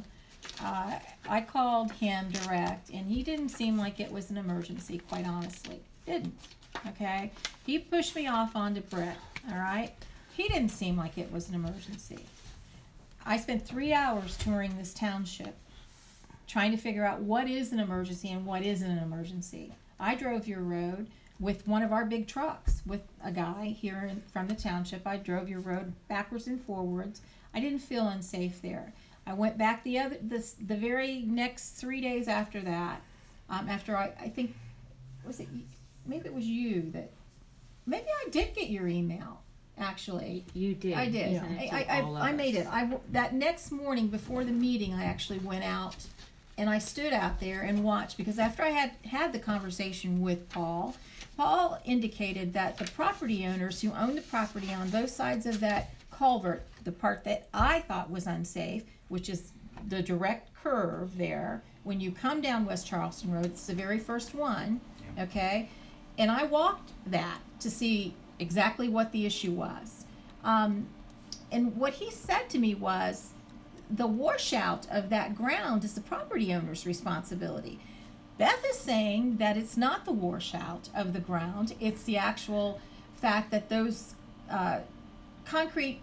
I called him direct, and he didn't seem like it was an emergency, quite honestly. Didn't, okay? He pushed me off onto Brett, all right? He didn't seem like it was an emergency. I spent 3 hours touring this township, trying to figure out what is an emergency and what isn't an emergency. I drove your road with one of our big trucks, with a guy here from the township. I drove your road backwards and forwards. I didn't feel unsafe there. I went back the very next 3 days after that, after I think, maybe it was you that, maybe I did get your email, actually. You did. I did. You sent it to all of I us. made it. That next morning before the meeting, I actually went out and I stood out there and watched, because after I had the conversation with Paul indicated that the property owners who own the property on both sides of that culvert, the part that I thought was unsafe, which is the direct curve there, when you come down West Charleston Road, it's the very first one, okay? And I walked that to see exactly what the issue was. And what he said to me was, the washout of that ground is the property owner's responsibility. Beth is saying that it's not the washout of the ground, it's the actual fact that those concrete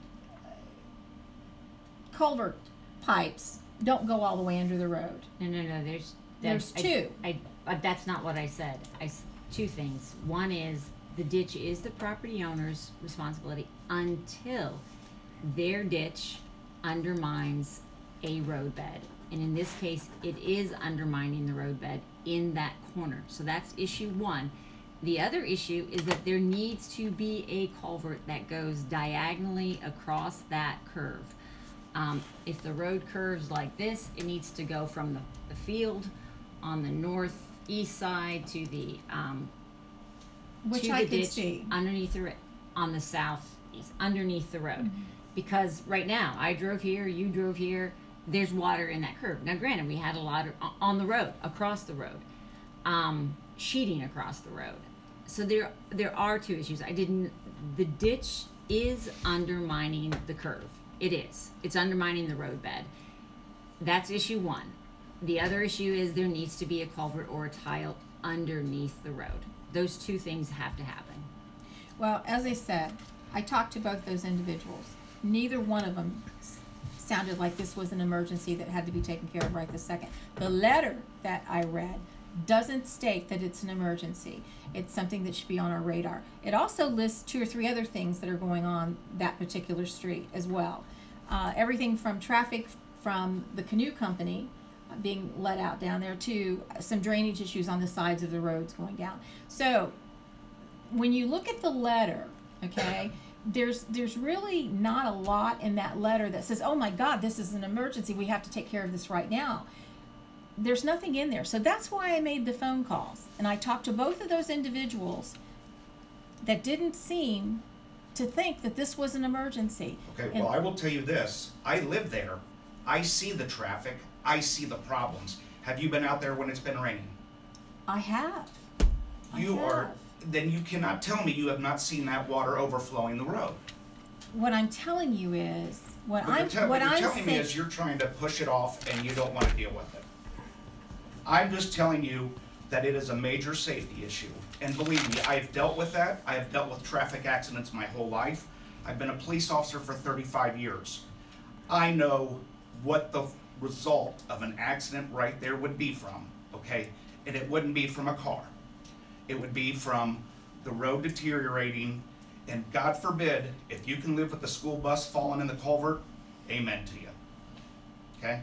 culvert pipes don't go all the way under the road. No, There's two. That's not what I said. Two things. One is the ditch is the property owner's responsibility until their ditch undermines a roadbed. And in this case, it is undermining the roadbed in that corner. So that's issue one. The other issue is that there needs to be a culvert that goes diagonally across that curve. If the road curves like this, it needs to go from the field on the northeast side to the Which to I the could ditch see. underneath the on the southeast, underneath the road. Because right now, I drove here, you drove here, there's water in that curve. Now granted, we had a lot of, on the road, across the road, sheeting across the road. So there are two issues. The ditch is undermining the curve. It is. It's undermining the roadbed. That's issue one. The other issue is there needs to be a culvert or a tile underneath the road. Those two things have to happen. Well, as I said, I talked to both those individuals. Neither one of them sounded like this was an emergency that had to be taken care of right this second. The letter that I read doesn't state that it's an emergency. It's something that should be on our radar. It also lists 2 or 3 other things that are going on that particular street as well. Everything from traffic from the canoe company being let out down there to some drainage issues on the sides of the roads going down. So when you look at the letter, okay, there's really not a lot in that letter that says, oh my God, this is an emergency, we have to take care of this right now. There's nothing in there. So that's why I made the phone calls. And I talked to both of those individuals that didn't seem to think that this was an emergency. Okay, And- well, I will tell you this, I live there, I see the traffic, I see the problems. Have you been out there when it's been raining? I have. Then you cannot tell me you have not seen that water overflowing the road. What I'm telling you is, what I'm What you're telling me saying. is you're trying to push it off and you don't want to deal with it. I'm just telling you that it is a major safety issue. And believe me, I've dealt with that. I have dealt with traffic accidents my whole life. I've been a police officer for 35 years. I know what the result of an accident right there would be from, okay? And it wouldn't be from a car. It would be from the road deteriorating, and God forbid, if you can live with the school bus falling in the culvert, amen to you. Okay?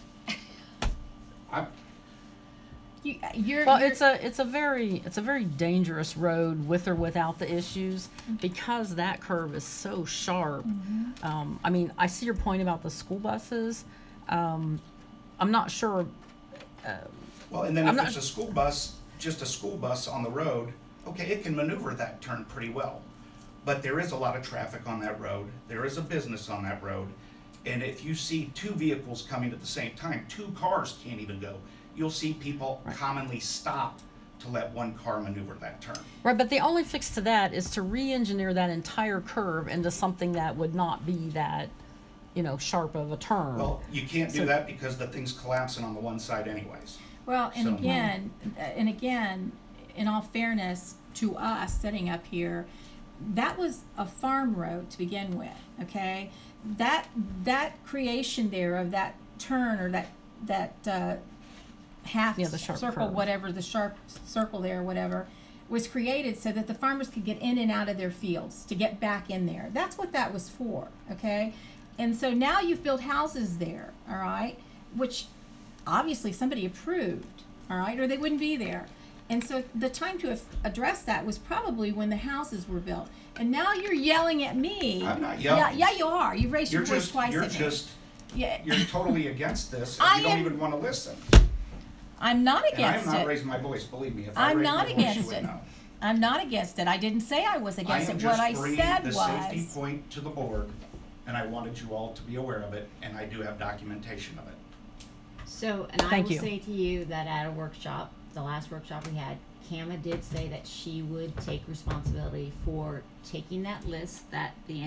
You're, Well, you're- it's a very dangerous road with or without the issues, because that curve is so sharp. I mean, I see your point about the school buses. I'm not sure. Well, and then I'm if not- it's a school bus, just a school bus on the road, okay, it can maneuver that turn pretty well. But there is a lot of traffic on that road. There is a business on that road. And if you see 2 vehicles coming at the same time, 2 cars can't even go. You'll see people commonly stop to let one car maneuver that turn. Right, but the only fix to that is to re-engineer that entire curve into something that would not be that, sharp of a turn. Well, you can't do So- that because the thing's collapsing on the one side anyways. Well, and So- again, in all fairness to us sitting up here, that was a farm road to begin with, okay? That creation there of that turn or that half Yeah, the sharp circle, curve. whatever, the sharp circle there, whatever, was created so that the farmers could get in and out of their fields, to get back in there. That's what that was for, okay? And so now you've built houses there, all right, which obviously somebody approved, all right, or they wouldn't be there. And so the time to address that was probably when the houses were built. And now you're yelling at me. I'm not yelling. Yeah, you are. You've raised your voice twice at me. Yeah. You're totally against this, I and you don't am- even wanna listen. I'm not And I'm against not it. raising my voice, believe me. If I I'm raised not my voice, you against would it. know. I'm not against it. I didn't say I was I against am it. What I just bringing said the safety was, point to the board, and I wanted you all to be aware of it, and I do have documentation of it. So, and I Thank will you. say to you that at a workshop, the last workshop we had, Kama did say that she would take responsibility for taking that list that the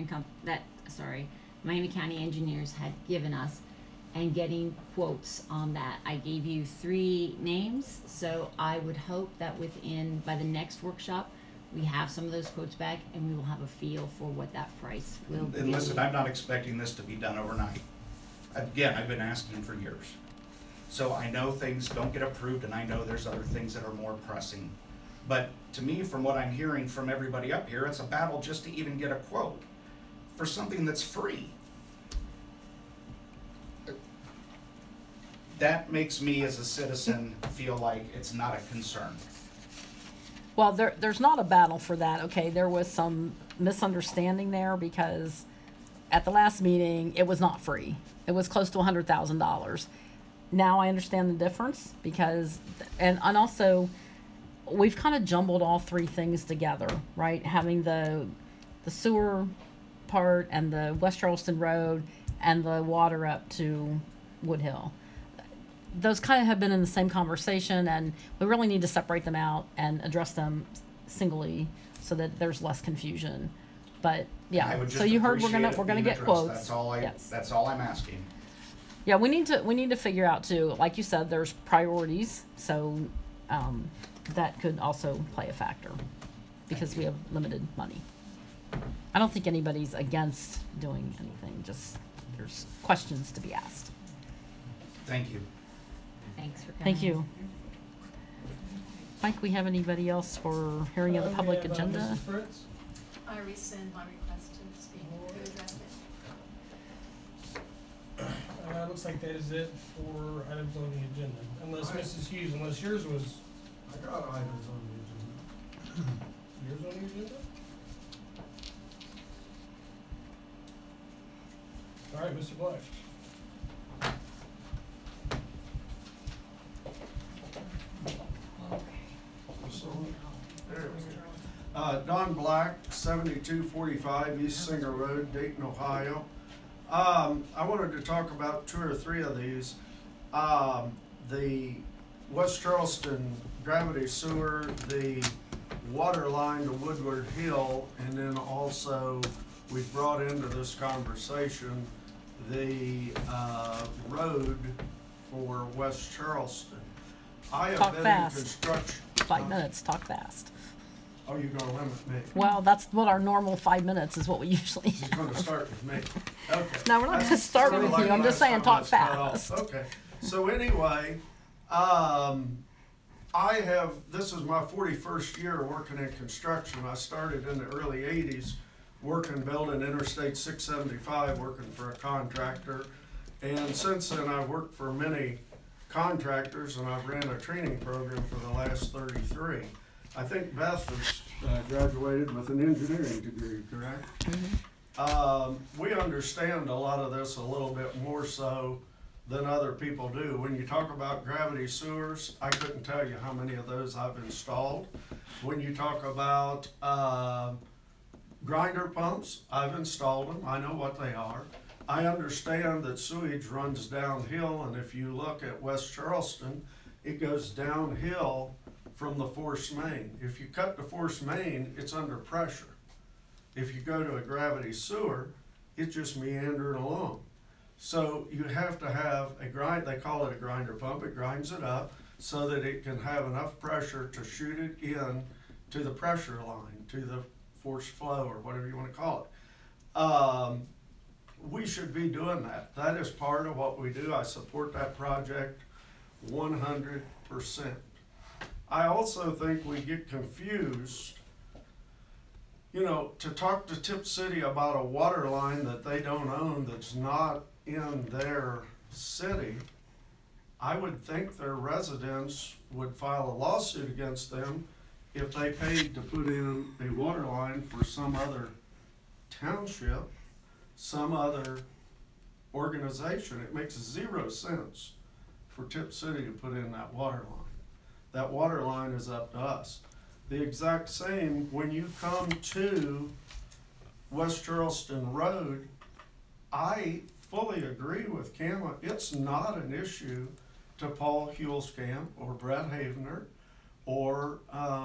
Miami County engineers had given us and getting quotes on that. I gave you 3 names, so I would hope that by the next workshop, we have some of those quotes back and we will have a feel for what that price will be. And listen, I'm not expecting this to be done overnight. Again, I've been asking for years. So I know things don't get approved, and I know there's other things that are more pressing. But to me, from what I'm hearing from everybody up here, it's a battle just to even get a quote for something that's free. That makes me as a citizen feel like it's not a concern. Well, there's not a battle for that, okay? There was some misunderstanding there because at the last meeting, it was not free. It was close to $100,000. Now I understand the difference because, and also, we've kind of jumbled all 3 things together, right? Having the sewer part and the West Charleston Road and the water up to Wood Hill. Those kind of have been in the same conversation, and we really need to separate them out and address them singly so that there's less confusion. But I yeah, would so just you heard we're appreciate gonna it we're gonna being get addressed. quotes. Yes. That's all I'm asking. Yeah, we need to figure out too. Like you said, there's priorities, so that could also play a factor because we have limited money. I don't think anybody's against doing anything. Just there's questions to be asked. Thank you. Thanks for coming. Thank you. Mike, we have anybody else for hearing of the public agenda? Mrs. Fritz? I rescind my request to speak to address it. Looks like that is it for items on the agenda. Unless Mrs. Hughes, unless yours was, I got items on the agenda. yours on the agenda? All right, Mr. Black. So, there we go. Don Black, 7245 East Singer Road, Dayton, Ohio. I wanted to talk about 2 or 3 of these. The West Charleston gravity sewer, the water line to Woodward Hill, and then also we brought into this conversation the road for West Charleston. I have Talk been fast. in construction. 5 minutes. Talk fast. Oh, you're gonna limit me? Well, that's what our normal 5 minutes is. What we usually. She's gonna start with me. Okay. No, we're not That's gonna start sorta with like you. I'm just last saying time I talk was cut off. fast. Okay, so anyway, this is my 41st year working in construction. I started in the early 80s, working, building Interstate 675, working for a contractor. And since then, I've worked for many contractors, and I've ran a training program for the last 33. I think Beth has graduated with an engineering degree, correct? We understand a lot of this a little bit more so than other people do. When you talk about gravity sewers, I couldn't tell you how many of those I've installed. When you talk about grinder pumps, I've installed them. I know what they are. I understand that sewage runs downhill, and if you look at West Charleston, it goes downhill from the force main. If you cut the force main, it's under pressure. If you go to a gravity sewer, it's just meandering along. So you have to have a grind, they call it a grinder pump, it grinds it up so that it can have enough pressure to shoot it in to the pressure line, to the force flow, or whatever you wanna call it. We should be doing that. That is part of what we do. I support that project 100%. I also think we get confused, you know, to talk to Tip City about a water line that they don't own, that's not in their city. I would think their residents would file a lawsuit against them if they paid to put in a water line for some other township, some other organization. It makes 0 sense for Tip City to put in that water line. That water line is up to us. The exact same, when you come to West Charleston Road, I fully agree with Cam. It's not an issue to Paul Huelskamp or Brett Havener or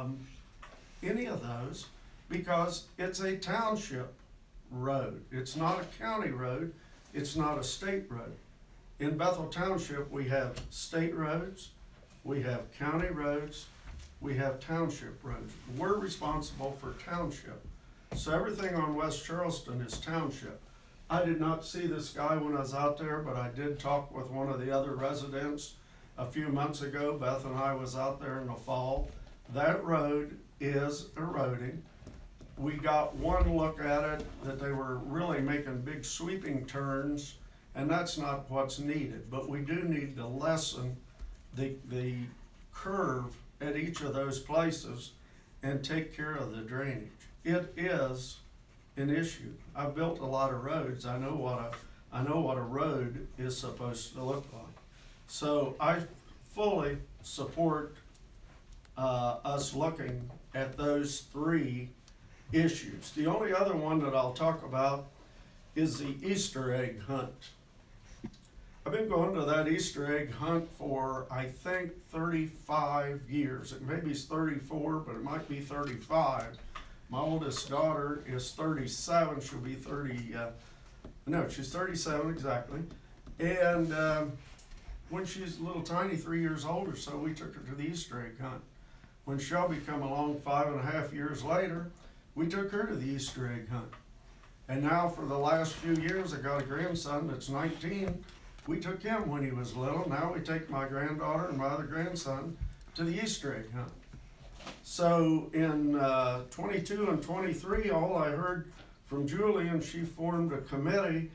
any of those, because it's a township road. It's not a county road. It's not a state road. In Bethel Township, we have state roads, we have county roads, we have township roads. We're responsible for township. So everything on West Charleston is township. I did not see this guy when I was out there, but I did talk with one of the other residents a few months ago. Beth and I was out there in the fall. That road is eroding. We got one look at it, that they were really making big sweeping turns, and that's not what's needed. But we do need to lessen the curve at each of those places and take care of the drainage. It is an issue. I've built a lot of roads. I know what a road is supposed to look like. So I fully support us looking at those 3 issues. The only other one that I'll talk about is the Easter egg hunt. I've been going to that Easter egg hunt for, I think, 35 years. It maybe it's 34, but it might be 35. My oldest daughter is 37. She'll be 30, she's 37 exactly. And when she's a little tiny, 3 years old or so, we took her to the Easter egg hunt. When Shelby come along 5.5 years later, we took her to the Easter egg hunt. And now for the last few years, I got a grandson that's 19. We took him when he was little. Now we take my granddaughter and my other grandson to the Easter egg hunt. So in 22 and 23, all I heard from Julie, and she formed a committee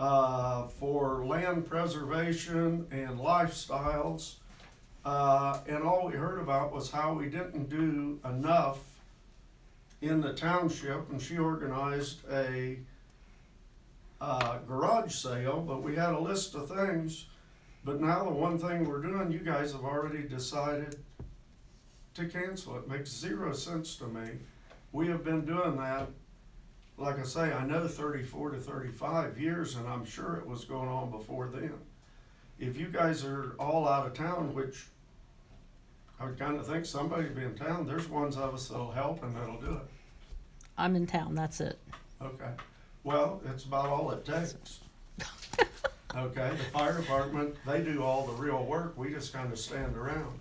for land preservation and lifestyles. And all we heard about was how we didn't do enough in the township, and she organized a garage sale, but we had a list of things. But now the one thing we're doing, you guys have already decided to cancel it. Makes 0 sense to me. We have been doing that, like I say, I know 34 to 35 years, and I'm sure it was going on before then. If you guys are all out of town, which I would kind of think somebody would be in town, there's ones of us that'll help and that'll do it. I'm in town, that's it. Okay, well, it's about all it takes. Okay, the fire department, they do all the real work, we just kind of stand around.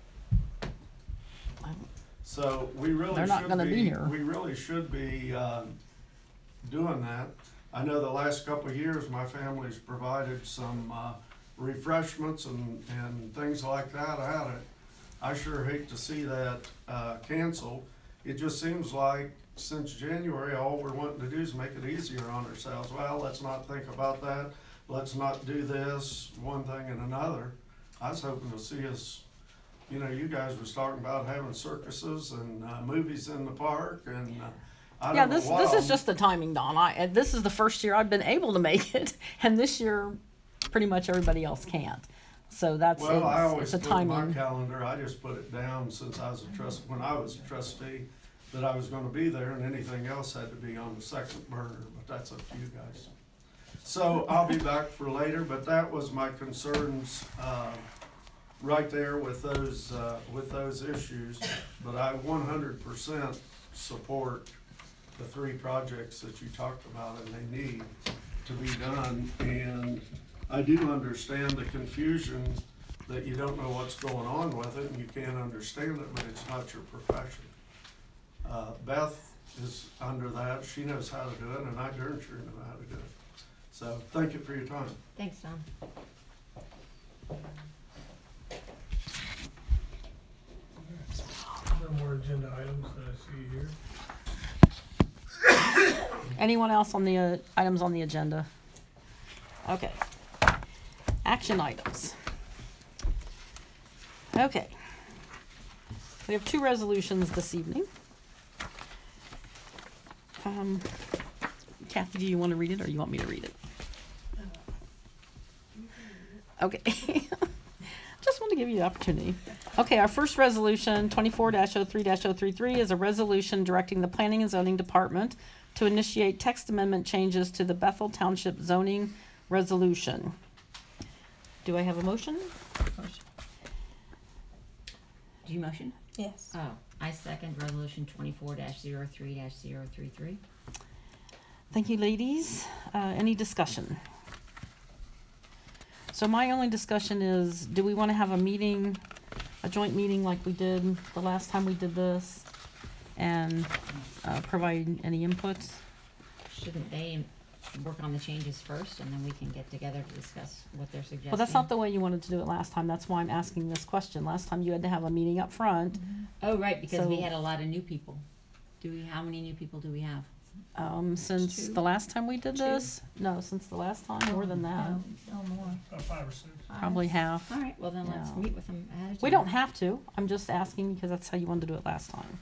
So we really They're not gonna be here. We really should be doing that. I know the last couple of years, my family's provided some refreshments and things like that at it. I sure hate to see that canceled. It just seems like since January, all we're wanting to do is make it easier on ourselves. Well, let's not think about that. Let's not do this, one thing and another. I was hoping to see us, you guys was talking about having circuses and movies in the park, and I don't know This why. is just the timing, Don. This is the first year I've been able to make it, and this year pretty much everybody else can't. So that's Well, I always it's a put in my timing. calendar, I just put it down since I was when I was a trustee, that I was gonna be there, and anything else had to be on the second burner, but that's up to you guys. So I'll be back for later, but that was my concerns right there with those issues. But I 100% support the 3 projects that you talked about, and they need to be done. And I do understand the confusion that you don't know what's going on with it, and you can't understand it, but it's not your profession. Beth is under that. She knows how to do it, and I darn sure know how to do it. So thank you for your time. Thanks, Tom. No more agenda items that I see here. Anyone else on the items on the agenda? Okay. Action items. Okay. We have 2 resolutions this evening. Kathy, do you want to read it or you want me to read it? Okay. Just want to give you the opportunity. Okay, our first resolution, 24-03-033, is a resolution directing the Planning and Zoning Department to initiate text amendment changes to the Bethel Township zoning resolution. Do I have a motion? Do you motion? Yes. Oh, I second resolution 24-03-033. Thank you, ladies. Any discussion? So my only discussion is, do we want to have a meeting, a joint meeting like we did the last time we did this? And provide any inputs? Shouldn't they work on the changes first and then we can get together to discuss what they're suggesting? Well, that's not the way you wanted to do it last time. That's why I'm asking this question. Last time you had to have a meeting up front. Oh, right, because we So- had a lot of new people. How many new people do we have? Since 2. the last time we did this? No, since the last time, more than that. No more. About 5 or 6. Probably half. All right, well then let's Yeah. meet with them ahead of time. We don't have to. I'm just asking because that's how you wanted to do it last time.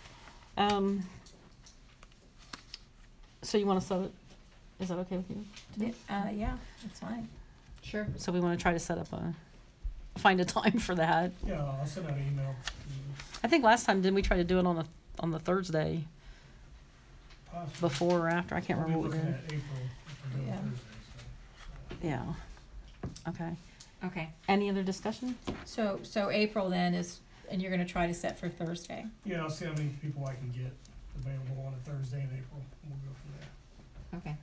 So you want to set it? Is that okay with you? Yeah, that's fine. Sure. So we want to try to set up find a time for that. Yeah, I'll send out an email. I think last time, didn't we try to do it on the Thursday Possibly. before or after? I can't I'll be remember what we looking did. at April if we're doing Yeah. Thursday, Yeah. Okay. Okay. Any other discussion? So April then is, and you're gonna try to set for Thursday. so. Yeah, I'll see how many people I can get available on a Thursday in April, and we'll go from there. Okay.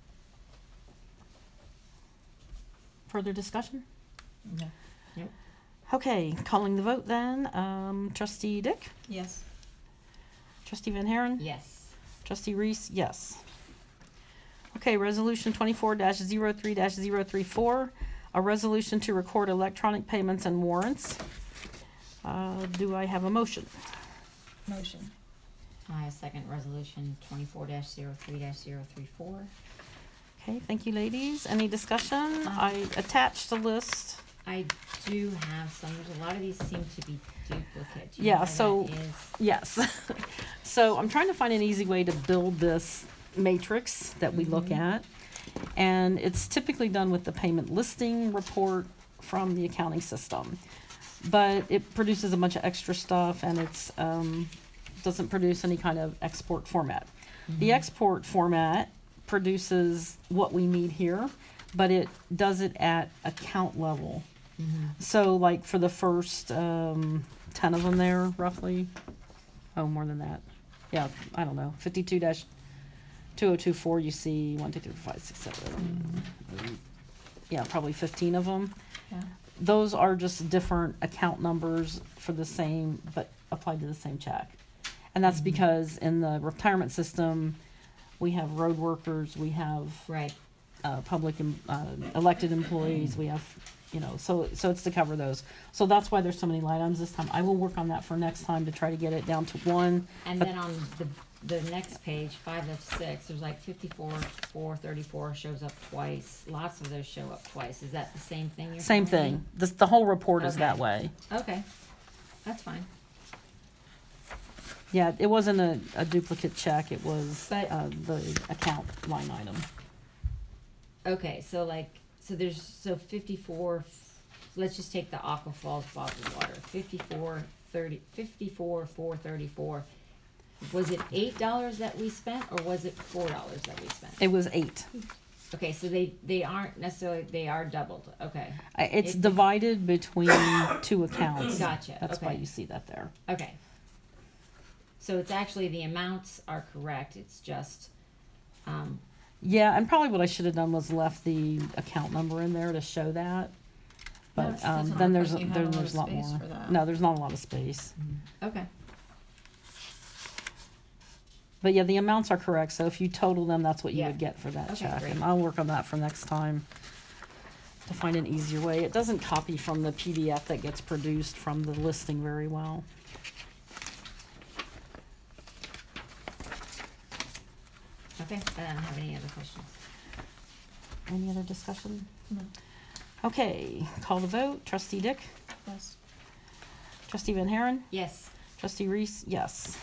Further discussion? No. Okay, calling the vote then. Trustee Dick? Yes. Trustee Van Haren? Yes. Trustee Reese, yes. Okay, resolution 24-03-034, a resolution to record electronic payments and warrants. Do I have a motion? Motion. I second resolution 24-03-034. Okay, thank you, ladies. Any discussion? I attached a list. I do have some. There's a lot of these seem to be duplicate. Do you know Yeah, why so, that is? yes. So I'm trying to find an easy way to build this matrix that we look at. And it's typically done with the payment listing report from the accounting system. But it produces a bunch of extra stuff and it's, doesn't produce any kind of export format. The export format produces what we need here, but it does it at account level. So like for the first 10 of them there, roughly, more than that. Yeah, I don't know, 52-2024, you see 1, 2, 3, 4, 5, 6, 7, yeah, probably 15 of them. Yeah. Those are just different account numbers for the same, but applied to the same check. And that's because in the retirement system, we have road workers, we have Right. public elected employees, we have, so it's to cover those. So that's why there's so many line items this time. I will work on that for next time to try to get it down to one. And But- then on the next page, 5 of 6, there's like 54-434 shows up twice. Lots of those show up twice. Is that the same thing you're Same telling me? thing. The whole report is Okay. that way. Okay. That's fine. Yeah, it wasn't a duplicate check, it was But- the account line item. Okay, so 54, let's just take the Aqua Falls bottled water. 54-434. Was it $8 that we spent or was it $4 that we spent? It was 8. Okay, so they aren't necessarily, they are doubled, okay, It's It- divided between two accounts. Gotcha, That's why okay. you see that there. okay. So it's actually, the amounts are correct, it's just, Yeah, and probably what I should have done was left the account number in there to show that. No, it But doesn't then look there's like you have a lot there's of a lot space more. for that. No, there's not a lot of space. okay, But yeah, the amounts are correct. So if you total them, that's what you Yeah. would get for that Okay, check. great. And I'll work on that for next time to find an easier way. It doesn't copy from the PDF that gets produced from the listing very well. okay, I don't have any other questions. Any other discussion? No. Okay, call the vote. Trustee Dick, Yes. Trustee Van Haren, Yes, Trustee Reese, yes.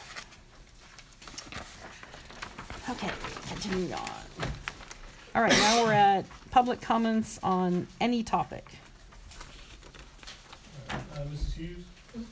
Okay, continuing on. All right, now we're at public comments on any topic. Mrs. Hughes?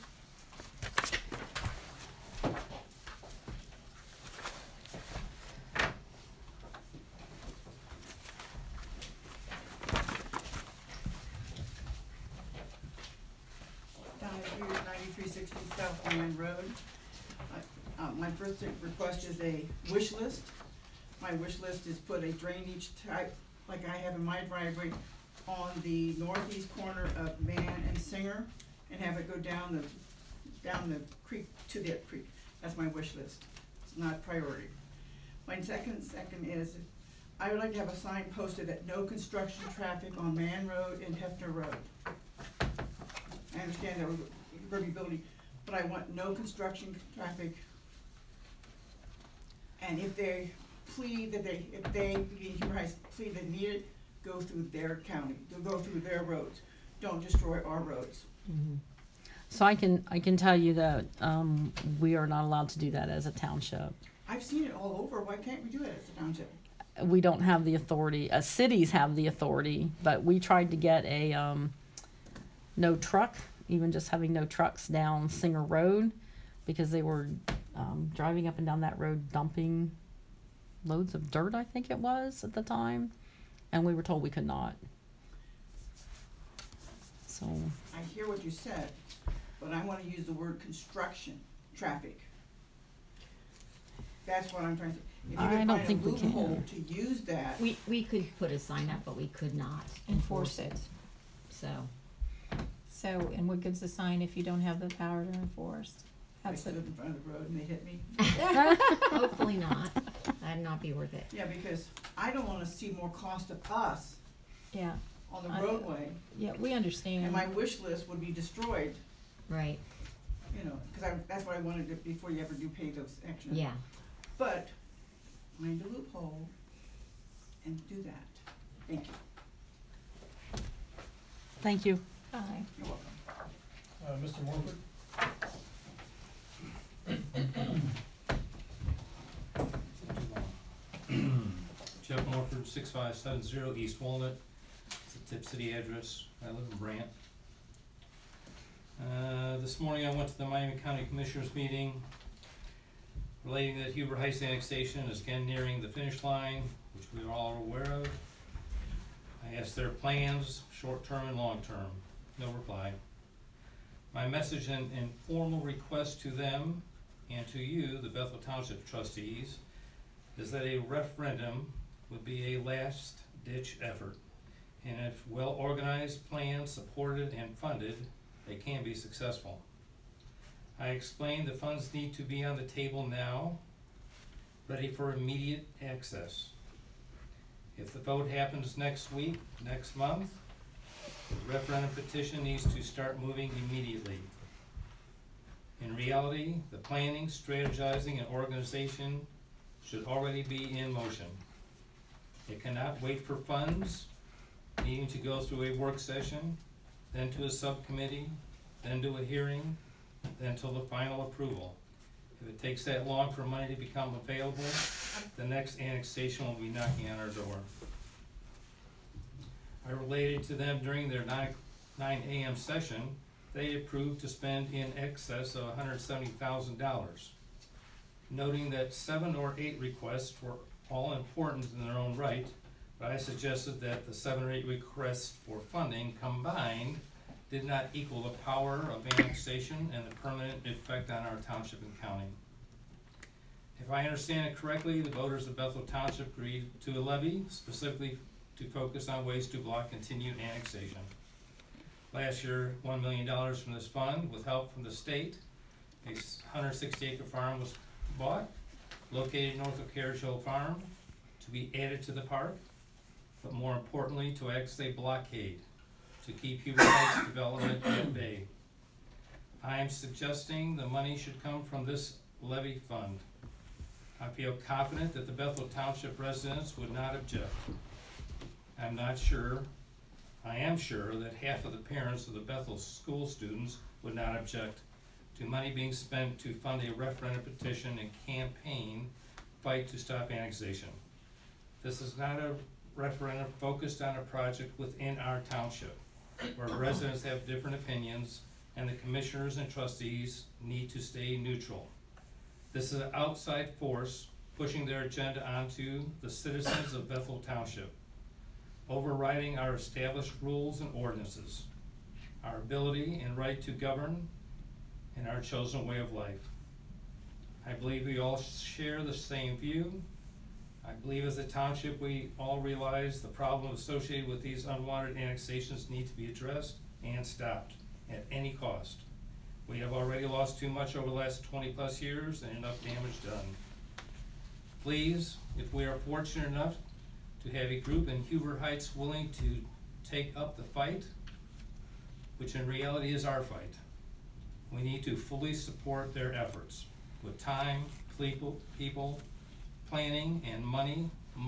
Donna Hughes, 9360 South Land Road. My first request is a wish list. My wish list is put a drainage type, like I have in my driveway, on the northeast corner of Van and Singer, and have it go down the creek to that creek. That's my wish list. It's not priority. My second is, I would like to have a sign posted that no construction traffic on Man Road and Hefner Road. I understand that we're gonna be building, but I want no construction traffic. And if they plead that if they, being Huber Heights, plead they need it, go through their county, go through their roads. Don't destroy our roads. So I can tell you that we are not allowed to do that as a township. I've seen it all over. Why can't we do it as a township? We don't have the authority. Cities have the authority, but we tried to get a no truck, even just having no trucks down Singer Road, because they were driving up and down that road dumping loads of dirt, I think it was at the time, and we were told we could not. So I hear what you said, but I wanna use the word construction traffic. That's what I'm trying to, if you I can don't find think a we can. loophole to use that. we could put a sign up, but we could not Enforce enforce it, so, So, and what good's the sign if you don't have the power to enforce? I That's stood it. in front of the road and they hit me. hopefully not, that'd not be worth it. Yeah, because I don't wanna see more cost of us Yeah, on the I- roadway, yeah, we understand. and my wish list would be destroyed, Right, you know, cause that's what I wanted to, before you ever do pay those sections. yeah, But, find a loophole and do that. Thank you. thank you. Aye. You're welcome. Mr. Warford? Jeff Morford, 6570 East Walnut. It's a Tip City address. I live in Brant. This morning I went to the Miami County Commissioners meeting relating that Huber Heights annexation is again nearing the finish line, which we are all aware of. I asked their plans, short-term and long-term. No reply. My message and formal request to them and to you, the Bethel Township trustees, is that a referendum would be a last-ditch effort, and if well-organized, planned, supported, and funded, they can be successful. I explained the funds need to be on the table now, ready for immediate access. If the vote happens next week, next month, the referendum petition needs to start moving immediately. In reality, the planning, strategizing, and organization should already be in motion. It cannot wait for funds, needing to go through a work session, then to a subcommittee, then to a hearing, then till the final approval. If it takes that long for money to become available, the next annexation will be knocking on our door. I related to them during their 9 a.m. session, they approved to spend in excess of $170,000. Noting that 7 or 8 requests were all important in their own right, but I suggested that the 7 or 8 requests for funding combined did not equal the power of annexation and the permanent effect on our township and county. If I understand it correctly, the voters of Bethel Township agreed to a levy specifically to focus on ways to block continued annexation. Last year, $1 million from this fund, with help from the state, a 160-acre farm was bought, located north of Carriage Hill Farm, to be added to the park, but more importantly, to act as a blockade to keep Huber Heights development at bay. I am suggesting the money should come from this levy fund. I feel confident that the Bethel Township residents would not object. I am sure that half of the parents of the Bethel school students would not object to money being spent to fund a referendum petition and campaign fight to stop annexation. This is not a referendum focused on a project within our township, where residents have different opinions and the commissioners and trustees need to stay neutral. This is an outside force pushing their agenda onto the citizens of Bethel Township, overriding our established rules and ordinances, our ability and right to govern, and our chosen way of life. I believe we all share the same view. I believe as a township we all realize the problem associated with these unwanted annexations need to be addressed and stopped at any cost. We have already lost too much over the last 20+ years and enough damage done. Please, if we are fortunate enough to have a group in Huber Heights willing to take up the fight, which in reality is our fight, we need to fully support their efforts with time, people, planning, and money.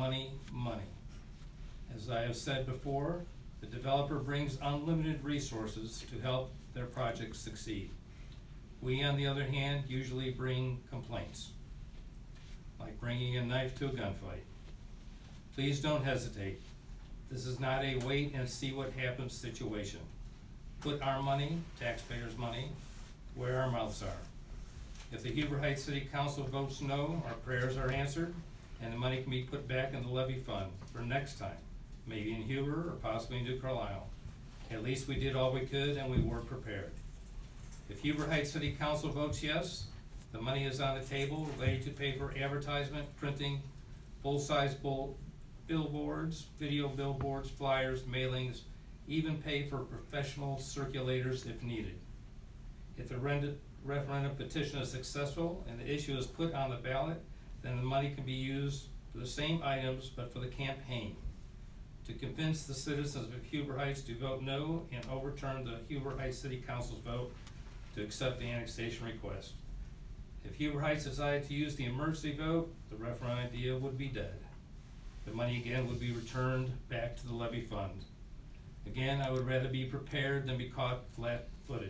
As I have said before, the developer brings unlimited resources to help their projects succeed. We, on the other hand, usually bring complaints, like bringing a knife to a gunfight. Please don't hesitate. This is not a wait and see what happens situation. Put our money, taxpayers' money, where our mouths are. If the Huber Heights City Council votes no, our prayers are answered, and the money can be put back in the levy fund for next time, maybe in Huber or possibly in New Carlisle. At least we did all we could and we were prepared. If Huber Heights City Council votes yes, the money is on the table, ready to pay for advertisement, printing, full-size billboards, video billboards, flyers, mailings, even pay for professional circulators if needed. If the referendum petition is successful and the issue is put on the ballot, then the money can be used for the same items but for the campaign, to convince the citizens of Huber Heights to vote no and overturn the Huber Heights City Council's vote to accept the annexation request. If Huber Heights decided to use the emergency vote, the referendum idea would be dead. The money again would be returned back to the levy fund. Again, I would rather be prepared than be caught flat-footed.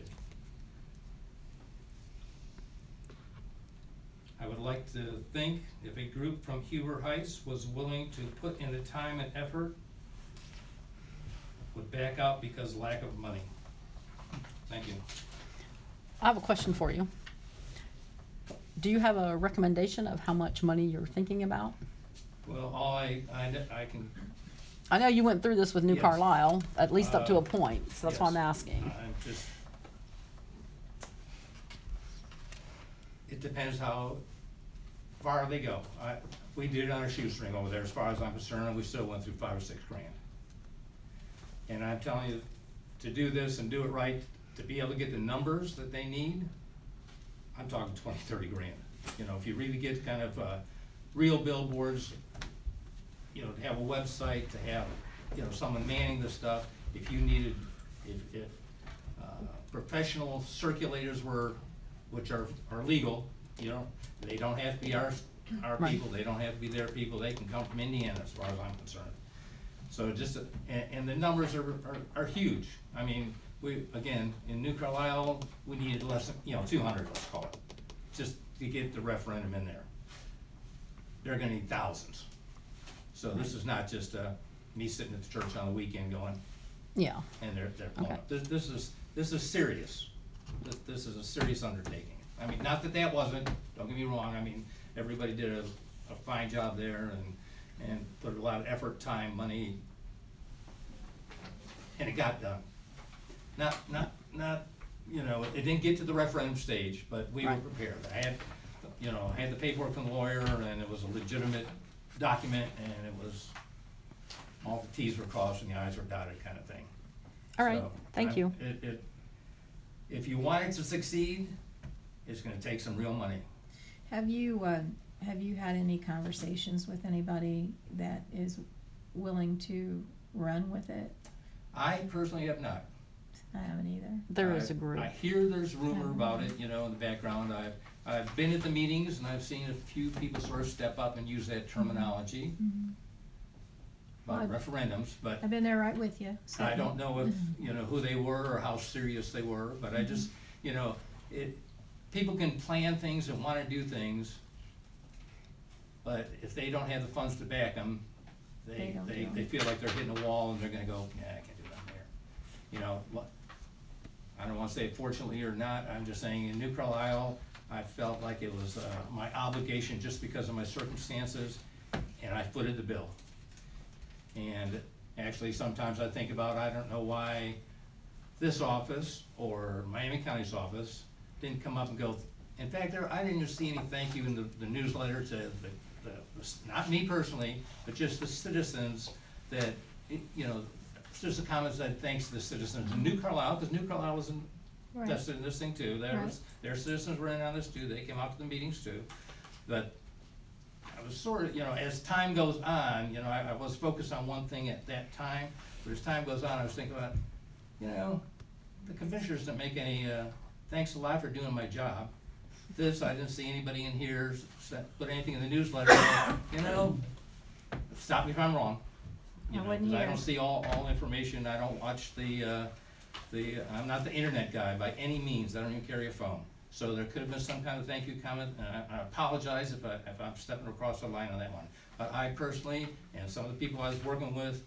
I would like to think if a group from Huber Heights was willing to put in the time and effort, would back out because of lack of money. Thank you. I have a question for you. Do you have a recommendation of how much money you're thinking about? Well, all I can. I know you went through this with New Yes. Carlisle, at least up to a point, so that's why I'm Yes. asking. It depends how far they go. We did it on a shoestring over there, as far as I'm concerned, and we still went through $5 or $6 grand. And I'm telling you, to do this and do it right, to be able to get the numbers that they need, I'm talking 20, 30 grand. You know, if you really get kind of real billboards, you know, to have a website, to have, you know, someone manning the stuff, if you needed, if professional circulators were, which are legal, you know, they don't have to be our Right. people, they don't have to be their people, they can come from Indiana as far as I'm concerned. So just, and the numbers are huge. I mean, we, again, in New Carlisle, we needed less than, 200, let's call it, just to get the referendum in there. They're gonna need thousands. So this is not just, me sitting at the church on the weekend going, Yeah. and they're blowing up. This is serious. This is a serious undertaking. I mean, not that wasn't, don't get me wrong, I mean, everybody did a fine job there, and and put a lot of effort, time, money, and it got done. Not, you know, it didn't get to the referendum stage, but we were Right. prepared. I had the paperwork from the lawyer, and it was a legitimate document, and it was, all the Ts were crossed and the Is were dotted kind of thing. All right, So, thank you. If you want it to succeed, it's gonna take some real money. Have you had any conversations with anybody that is willing to run with it? I personally have not. I haven't either. There is a group. I hear there's rumor about it, you know, in the background. I've been at the meetings and I've seen a few people sort of step up and use that terminology about referendums, but I've been there right with you. so- I don't know if, you know, who they were or how serious they were, but I just, you know, people can plan things and wanna do things, but if they don't have the funds to back them, They don't do they feel like they're hitting a wall and they're gonna go, yeah, I can't do that there. You know, I don't wanna say fortunately or not, I'm just saying in New Carlisle, I felt like it was, my obligation just because of my circumstances, and I footed the bill. And actually, sometimes I think about, I don't know why this office or Miami County's office didn't come up and go, in fact, I didn't even see any thank you in the newsletter to not me personally, but just the citizens that, you know, just the comments that thanks to the citizens in New Carlisle, because New Carlisle was Right. invested in this thing too. Their citizens were in on this too, they came out to the meetings too. But I was sort of, you know, as time goes on, you know, I was focused on one thing at that time, but as time goes on, I was thinking about, you know, the commissioners didn't make any, thanks a lot for doing my job. This, I didn't see anybody in here put anything in the newsletter, you know, stop me if I'm wrong. You I know, wouldn't 'cause I hear. don't see all information, I don't watch I'm not the internet guy by any means, I don't even carry a phone. So there could have been some kind of thank you comment, and I apologize if I'm stepping across the line on that one. But I personally, and some of the people I was working with,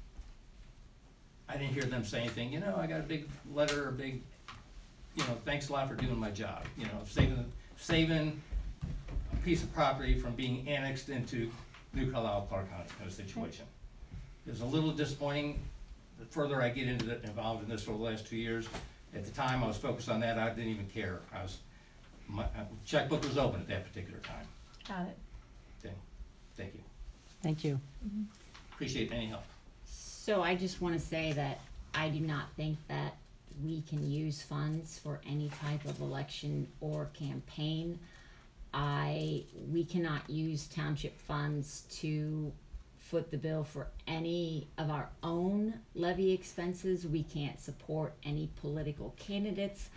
I didn't hear them say anything, you know, I got a big letter, you know, thanks a lot for doing my job, you know, saving a piece of property from being annexed into New Carlisle, Clark County kind of situation. It was a little disappointing, the further I get involved in this over the last 2 years. At the time, I was focused on that, I didn't even care, my checkbook was open at that particular time. Got it. Okay, thank you, Thank you. appreciate any help. So I just wanna say that I do not think that we can use funds for any type of election or campaign. We cannot use township funds to foot the bill for any of our own levy expenses. We can't support any political candidates.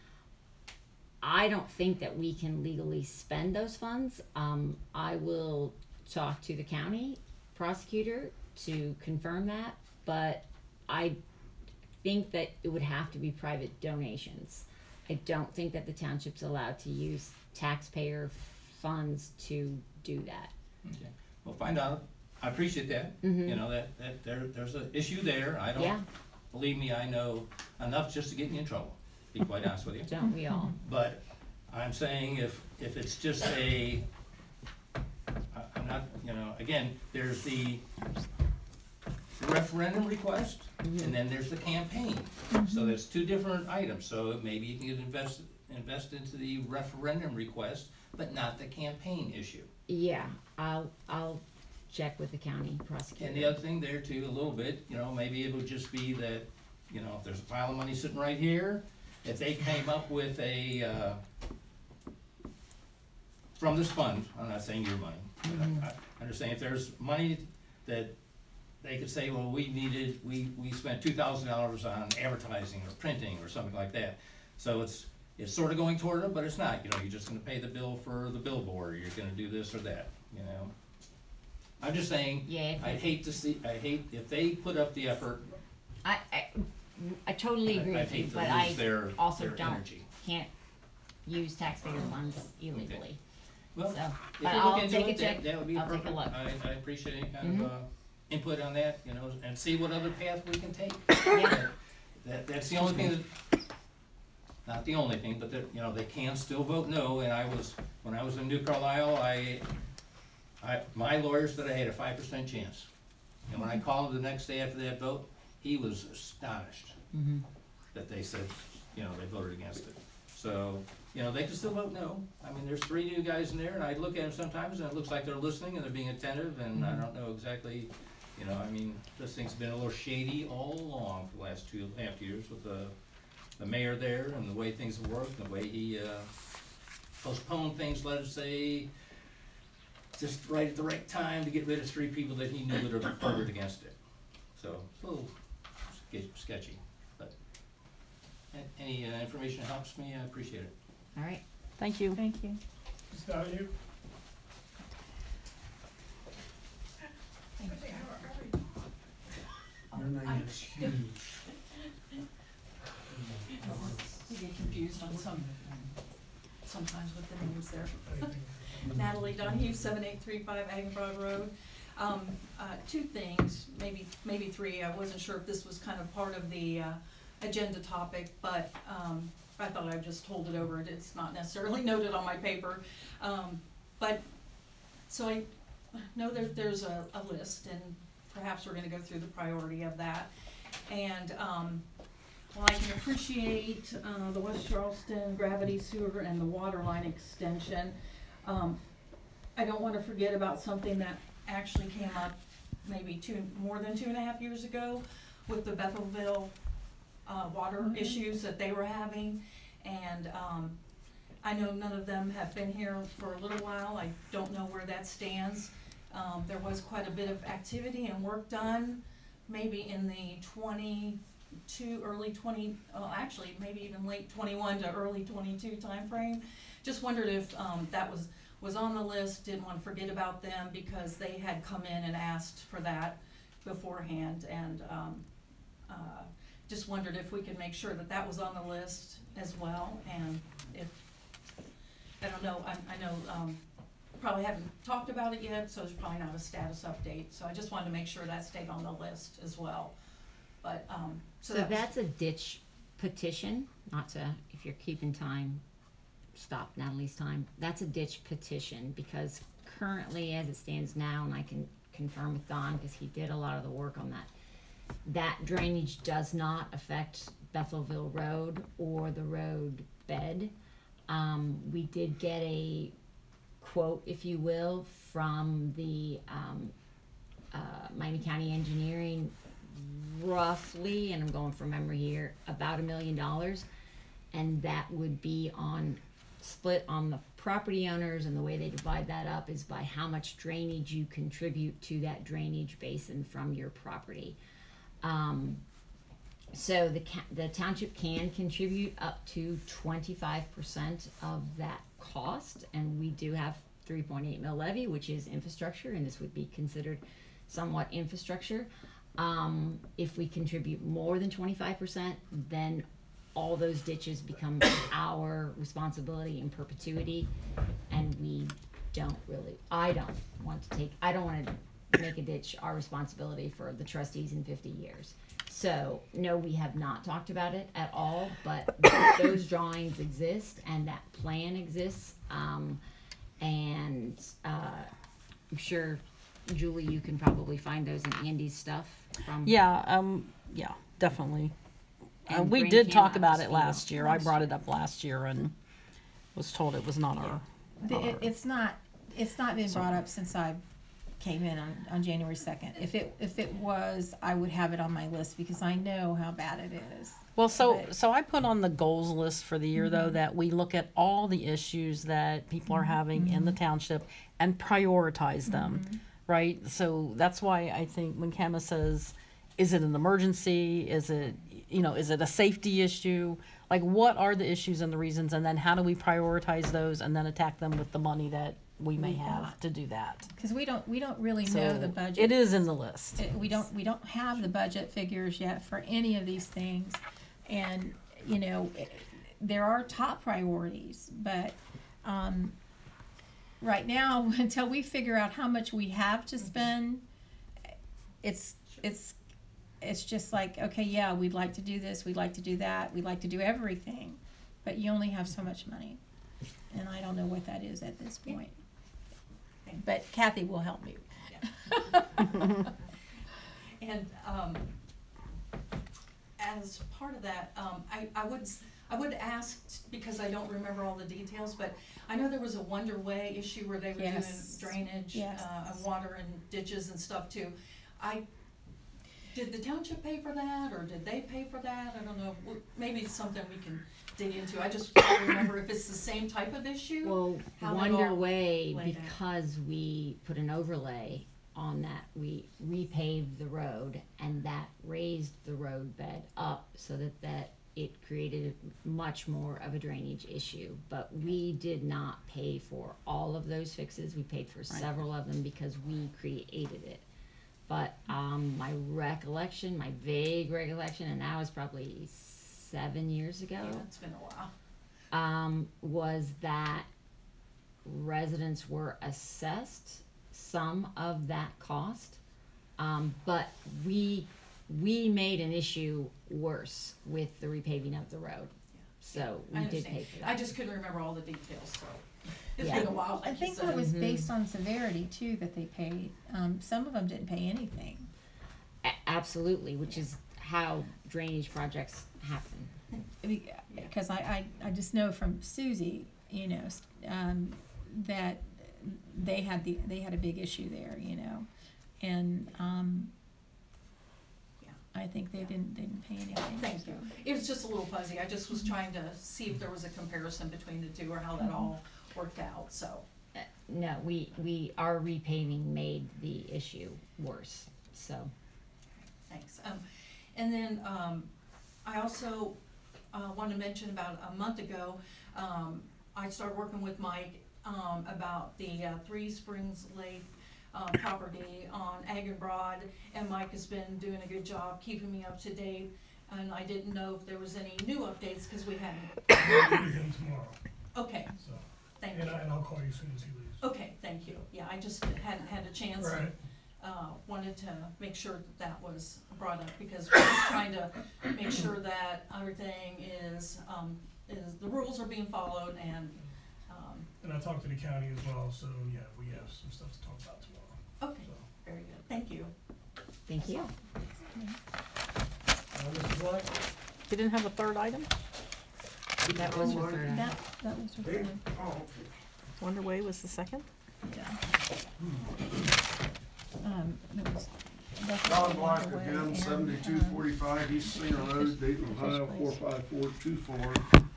I don't think that we can legally spend those funds. I will talk to the county prosecutor to confirm that, but I think that it would have to be private donations. I don't think that the township's allowed to use taxpayer funds to do that. Okay, we'll find out, I appreciate that, you know, that there's an issue there, I Yeah. don't, believe me, I know enough just to get me in trouble, to be quite honest with you. Don't we all? But I'm saying if it's just I'm not, you know, again, there's the referendum request, and then there's the campaign. So there's two different items, so maybe you can invest into the referendum request, but not the campaign issue. Yeah, I'll check with the county prosecutor. And the other thing there too, a little bit, you know, maybe it would just be that, you know, if there's a pile of money sitting right here, if they came up with from this fund, I'm not saying your money, but I'm just saying if there's money that they could say, well, we spent $2,000 on advertising or printing or something like that. So it's sort of going toward it, but it's not, you know, you're just gonna pay the bill for the billboard, or you're gonna do this or that, you know? I'm just saying, Yeah, I hate if they put up the effort, I totally agree I'd with you, hate to but lose I their also their energy. can't use taxpayer funds illegally. Well, So, if but you I'll look into take a it, check. that would be I'll take a perfect. look. I appreciate any kind of, input on that, you know, and see what other path we can take. Yeah. That's the only thing not the only thing, but that, you know, they can still vote no, and when I was in New Carlisle, My lawyer said I had a 5% chance. And when I called him the next day after that vote, he was astonished that they said, you know, they voted against it. So, you know, they can still vote no. I mean, there's 3 new guys in there, and I look at them sometimes, and it looks like they're listening and they're being attentive, and I don't know exactly, you know, I mean, this thing's been a little shady all along for the last 2.5 years with the mayor there and the way things have worked, and the way he postponed things, let us say, just right at the right time to get rid of 3 people that he knew would have voted against it. So, it's a little sketchy, but any information that helps me, I appreciate it. All right. Thank you. Thank you. Ms. Donahue? Your name is huge. You get confused on sometimes with the names there. Natalie Donahue, 7835 Agdenbrough Road. 2 things, maybe 3. I wasn't sure if this was kind of part of the agenda topic, but I thought I just hold it over. It's not necessarily noted on my paper. But, so I know there's a list, and perhaps we're gonna go through the priority of that. And while I can appreciate the West Charleston gravity sewer and the water line extension, I don't wanna forget about something that actually came up maybe more than 2.5 years ago with the Bethelville water issues that they were having. And I know none of them have been here for a little while. I don't know where that stands. There was quite a bit of activity and work done, maybe in the actually maybe even late 21 to early 22 timeframe. Just wondered if that was on the list. Didn't want to forget about them because they had come in and asked for that beforehand, and just wondered if we could make sure that that was on the list as well. And if, I don't know, I know probably haven't talked about it yet, so there's probably not a status update. So I just wanted to make sure that stayed on the list as well. But So that's a ditch petition, not to, if you're keeping time, stop Natalie's time. That's a ditch petition because currently as it stands now, and I can confirm with Don because he did a lot of the work on that, that drainage does not affect Bethelville Road or the road bed. We did get a quote, if you will, from the Miami County Engineering, roughly, and I'm going from memory here, about $1 million, and that would be split on the property owners, and the way they divide that up is by how much drainage you contribute to that drainage basin from your property. So the township can contribute up to 25% of that cost, and we do have 3.8 mil levy, which is infrastructure, and this would be considered somewhat infrastructure. If we contribute more than 25%, then all those ditches become our responsibility in perpetuity, and I don't want to make a ditch our responsibility for the trustees in 50 years. So, no, we have not talked about it at all, but those drawings exist and that plan exists. And I'm sure, Julie, you can probably find those in Andy's stuff from. Yeah, definitely. We bring did Kim talk up to about it speed last on year. I brought it up last year and was told it was not our. It's not been brought up since I came in on January 2nd. If it was, I would have it on my list because I know how bad it is. Well, so I put on the goals list for the year though that we look at all the issues that people are having in the township and prioritize them, right? So that's why I think when Kama says, is it an emergency? Is it a safety issue? Like, what are the issues and the reasons, and then how do we prioritize those and then attack them with the money that we may have to do that? Because we don't really So know the budget. it is in the list. We don't have the budget figures yet for any of these things, and there are top priorities, but right now, until we figure out how much we have to spend, it's just like, okay, yeah, we'd like to do this, we'd like to do that, we'd like to do everything, but you only have so much money, and I don't know what that is at this point. but Kathy will help me. And, as part of that, I would ask, because I don't remember all the details, but I know there was a Wonder Way issue where they were doing Yes. drainage, Yes. of water and ditches and stuff too. Did the township pay for that, or did they pay for that? I don't know, maybe it's something we can dig into. I just can't remember if it's the same type of issue. Well, How that Wonder all Way, laid out. because we put an overlay on that, we repaved the road, and that raised the road bed up so that it created much more of a drainage issue. But we did not pay for all of those fixes. We paid for several of them because we created it. But my recollection, my vague recollection, and that was probably 7 years ago, Yeah, it's been a while. was that residents were assessed some of that cost, but we made an issue worse with the repaving of the road. So I we did understand. pay for that. I just couldn't remember all the details, so it's Yeah. been a while, I like you think said. that was based on severity too, that they paid. Some of them didn't pay anything. Absolutely, which is how drainage projects happen. Because I just know from Susie, you know, that they had a big issue there, you know, and Yeah. I think they didn't pay anything. Thank you. It was just a little fuzzy. I just was trying to see if there was a comparison between the two or how that all worked out, so. No, our repaving made the issue worse, so. Thanks. And then, I also, wanted to mention about a month ago, I started working with Mike, about the, Three Springs Lake, property on Ag and Broad, and Mike has been doing a good job keeping me up to date, and I didn't know if there was any new updates, cause we hadn't, I'll meet him tomorrow, okay, so, thank you. and I'll call you as soon as he leaves. Okay, thank you. Yeah, I just hadn't had a chance and, Right. wanted to make sure that was brought up because we're just trying to make sure that everything is the rules are being followed and, And I talked to the county as well, so yeah, we have some stuff to talk about tomorrow, okay, so. very good. Thank you. Thank you. Mrs. Black? You didn't have a third item? That was your third item. That was her Hey, third. oh, Wonder Way was the second? Yeah. It was Don Black Wonder Way again, and, 7245 East Singer Road, Dayton, Ohio, Fish Place. 45424.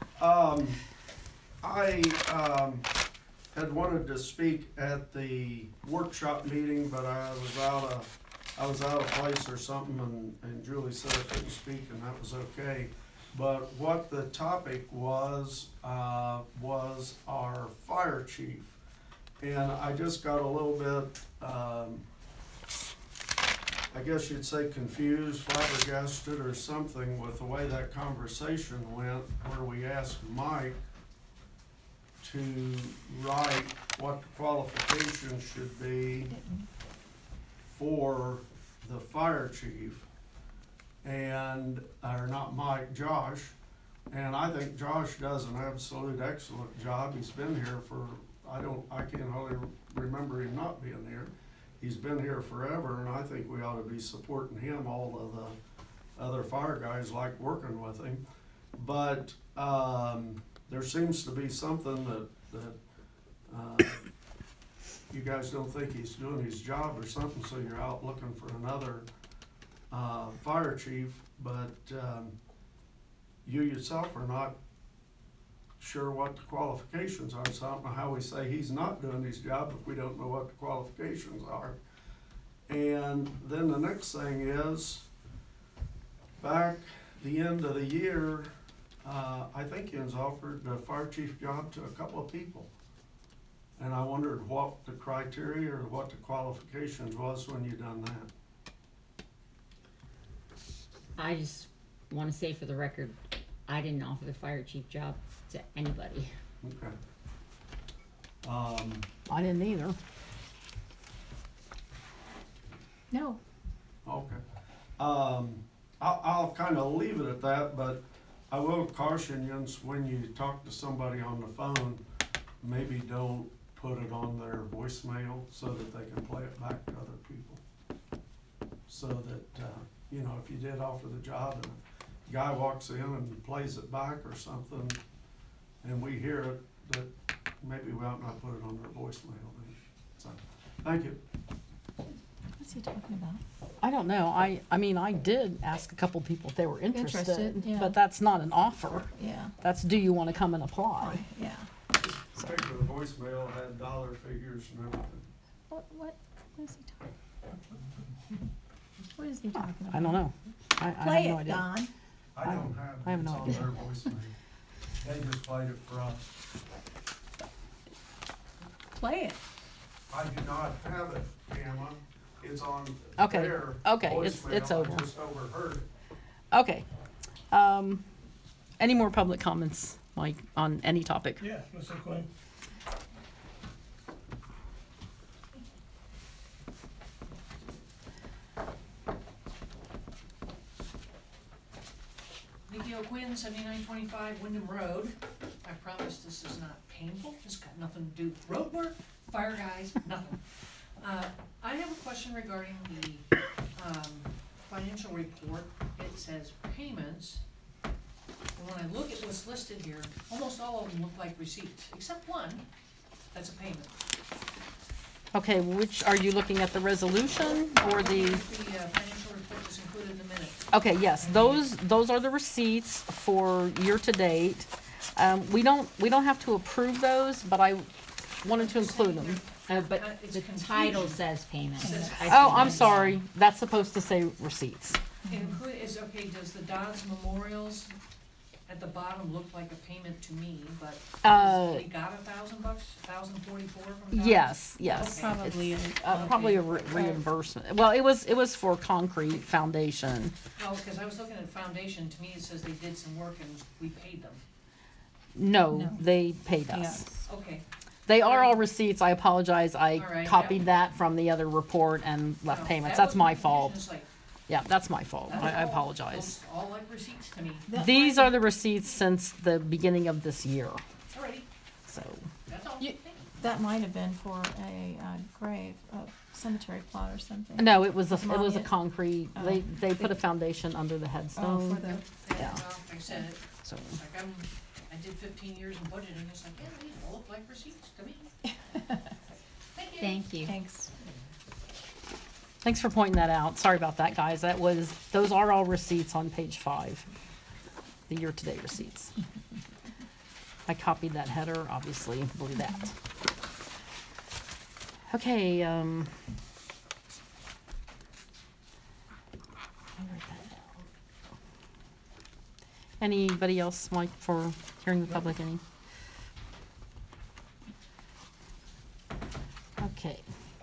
I had wanted to speak at the workshop meeting, but I was out of place or something, and Julie said I couldn't speak, and that was okay. But what the topic was our fire chief. And I just got a little bit, I guess you'd say confused, flabbergasted or something with the way that conversation went, where we asked Mike to write what the qualifications should be for the fire chief. And, or not Mike, Josh. And I think Josh does an absolute excellent job. He's been here for, I can't hardly remember him not being here. He's been here forever, and I think we ought to be supporting him. All of the other fire guys like working with him. But, there seems to be something that you guys don't think he's doing his job or something, so you're out looking for another fire chief, but you yourself are not sure what the qualifications are, so I don't know how we say he's not doing his job if we don't know what the qualifications are. And then the next thing is, back the end of the year, I think Ian's offered the fire chief job to a couple of people. And I wondered what the criteria or what the qualifications was when you done that. I just wanna say for the record, I didn't offer the fire chief job to anybody. Okay. I didn't either. No, Okay. I'll kind of leave it at that, but I will caution you when you talk to somebody on the phone, maybe don't put it on their voicemail so that they can play it back to other people. So that, you know, if you did offer the job and a guy walks in and plays it back or something, and we hear it, that maybe we ought not put it on their voicemail then. So, thank you. What's he talking about? I don't know. I mean, I did ask a couple people if they were interested, Interested, yeah. but that's not an offer. Yeah, That's, do you want to come and apply? yeah. Paid for the voicemail, had dollar figures and everything. What is he talking? What is he talking about? I don't know. I have Play no it, idea. Don. I don't have I have it, no it's on idea. their voicemail. They just played it for us. Play it. I do not have it, Emma. It's on Okay, their okay, voicemail. it's over. I just overheard it. Okay. Any more public comments, Mike, on any topic? Yeah, Mr. Quinn. Nikki O'Quinn, 7925 Wyndham Road. I promise this is not painful, it's got nothing to do with road work, fire guys, nothing. I have a question regarding the, financial report. It says payments. And when I look at what's listed here, almost all of them look like receipts, except one, that's a payment. Okay, which, are you looking at the resolution or the? The, financial report is included in the minutes. Okay, yes, those are the receipts for year-to-date. We don't have to approve those, but I wanted to include them. But It's the confusion. title says payment. Says- I see Oh, I'm that. sorry, that's supposed to say receipts. Include, is, okay, does the Dodds Memorials at the bottom look like a payment to me, but we got $1,000, $1,044 from Dodds? Yes, yes. Okay. Probably. Probably a reimbursement. Well, it was for concrete foundation. Oh, because I was looking at foundation, to me it says they did some work and we paid them. No, No. they paid us. Yes. Okay, They are all receipts. I apologize. I All right, copied yep. that from the other report and left no, payments. that That's was my confusion. fault. It's like, Yeah, that's my fault. that's I all- apologize. looks all like receipts to me. These are the receipts since the beginning of this year, Alrighty, so. that's all. You- Thank you. That might have been for a grave, a cemetery plot or something. No, it was a Mommy, concrete, oh. they put a foundation under the Oh, headstone, for the, Yeah, Yeah. well, like I said, so. it's like I did 15 years in budgeting, it's like, yeah, these all look like receipts to me. Thank you. Thank you. thanks. Thanks for pointing that out. Sorry about that, guys. Those are all receipts on page 5. The year-to-date receipts. I copied that header, obviously, blew that. Okay, I'll write that down. Anybody else, Mike, for hearing the public, any? Okay.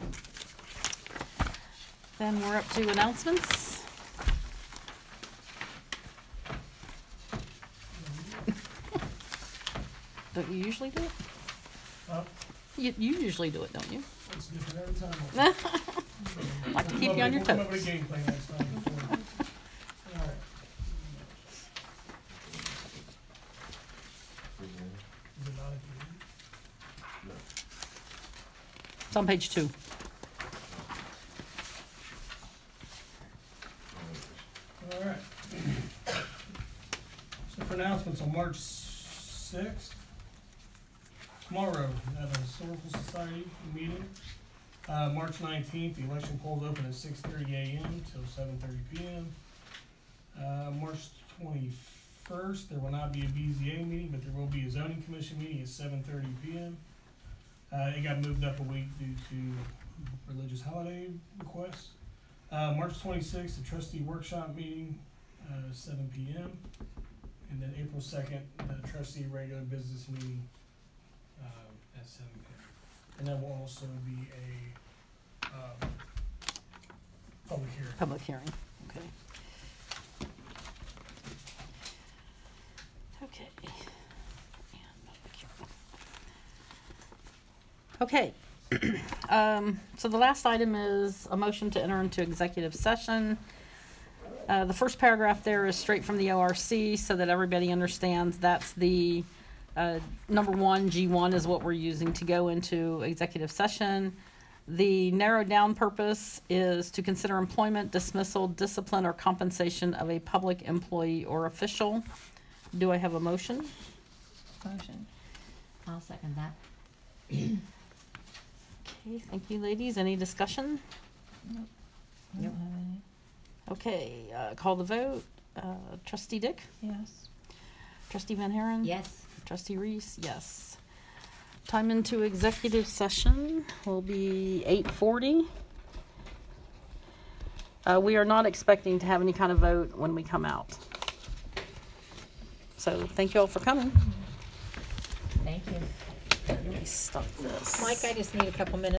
Then we're up to announcements. Don't you usually do it? You usually do it, don't you? It's different every time. Like to keep you on your We'll come up toes. with a game plan next time. Alright. Is it not at the end? It's on page 2. Alright. So for announcements, on March 6th, tomorrow, we have a Historical Society meeting. March 19th, the election polls open at 6:30 a.m. till 7:30 p.m. March 21st, there will not be a BZA meeting, but there will be a zoning commission meeting at 7:30 p.m. It got moved up a week due to religious holiday requests. March 26th, the trustee workshop meeting, 7 p.m. And then April 2nd, the trustee regular business meeting, at 7 p.m. And that will also be a, public hearing. Public hearing, okay. Okay. Okay. So the last item is a motion to enter into executive session. The first paragraph there is straight from the ORC, so that everybody understands that's the number one, G1 is what we're using to go into executive session. The narrowed down purpose is to consider employment, dismissal, discipline, or compensation of a public employee or official. Do I have a motion? Motion. I'll second that. Okay, thank you, ladies. Any discussion? I don't have any. Okay, call the vote. Trustee Dick? Yes. Trustee Van Haren? Yes. Trustee Reese? Yes. Time into executive session will be 8:40. We are not expecting to have any kind of vote when we come out. So thank you all for coming. Thank you. Let me stop this. Mike, I just need a couple minutes.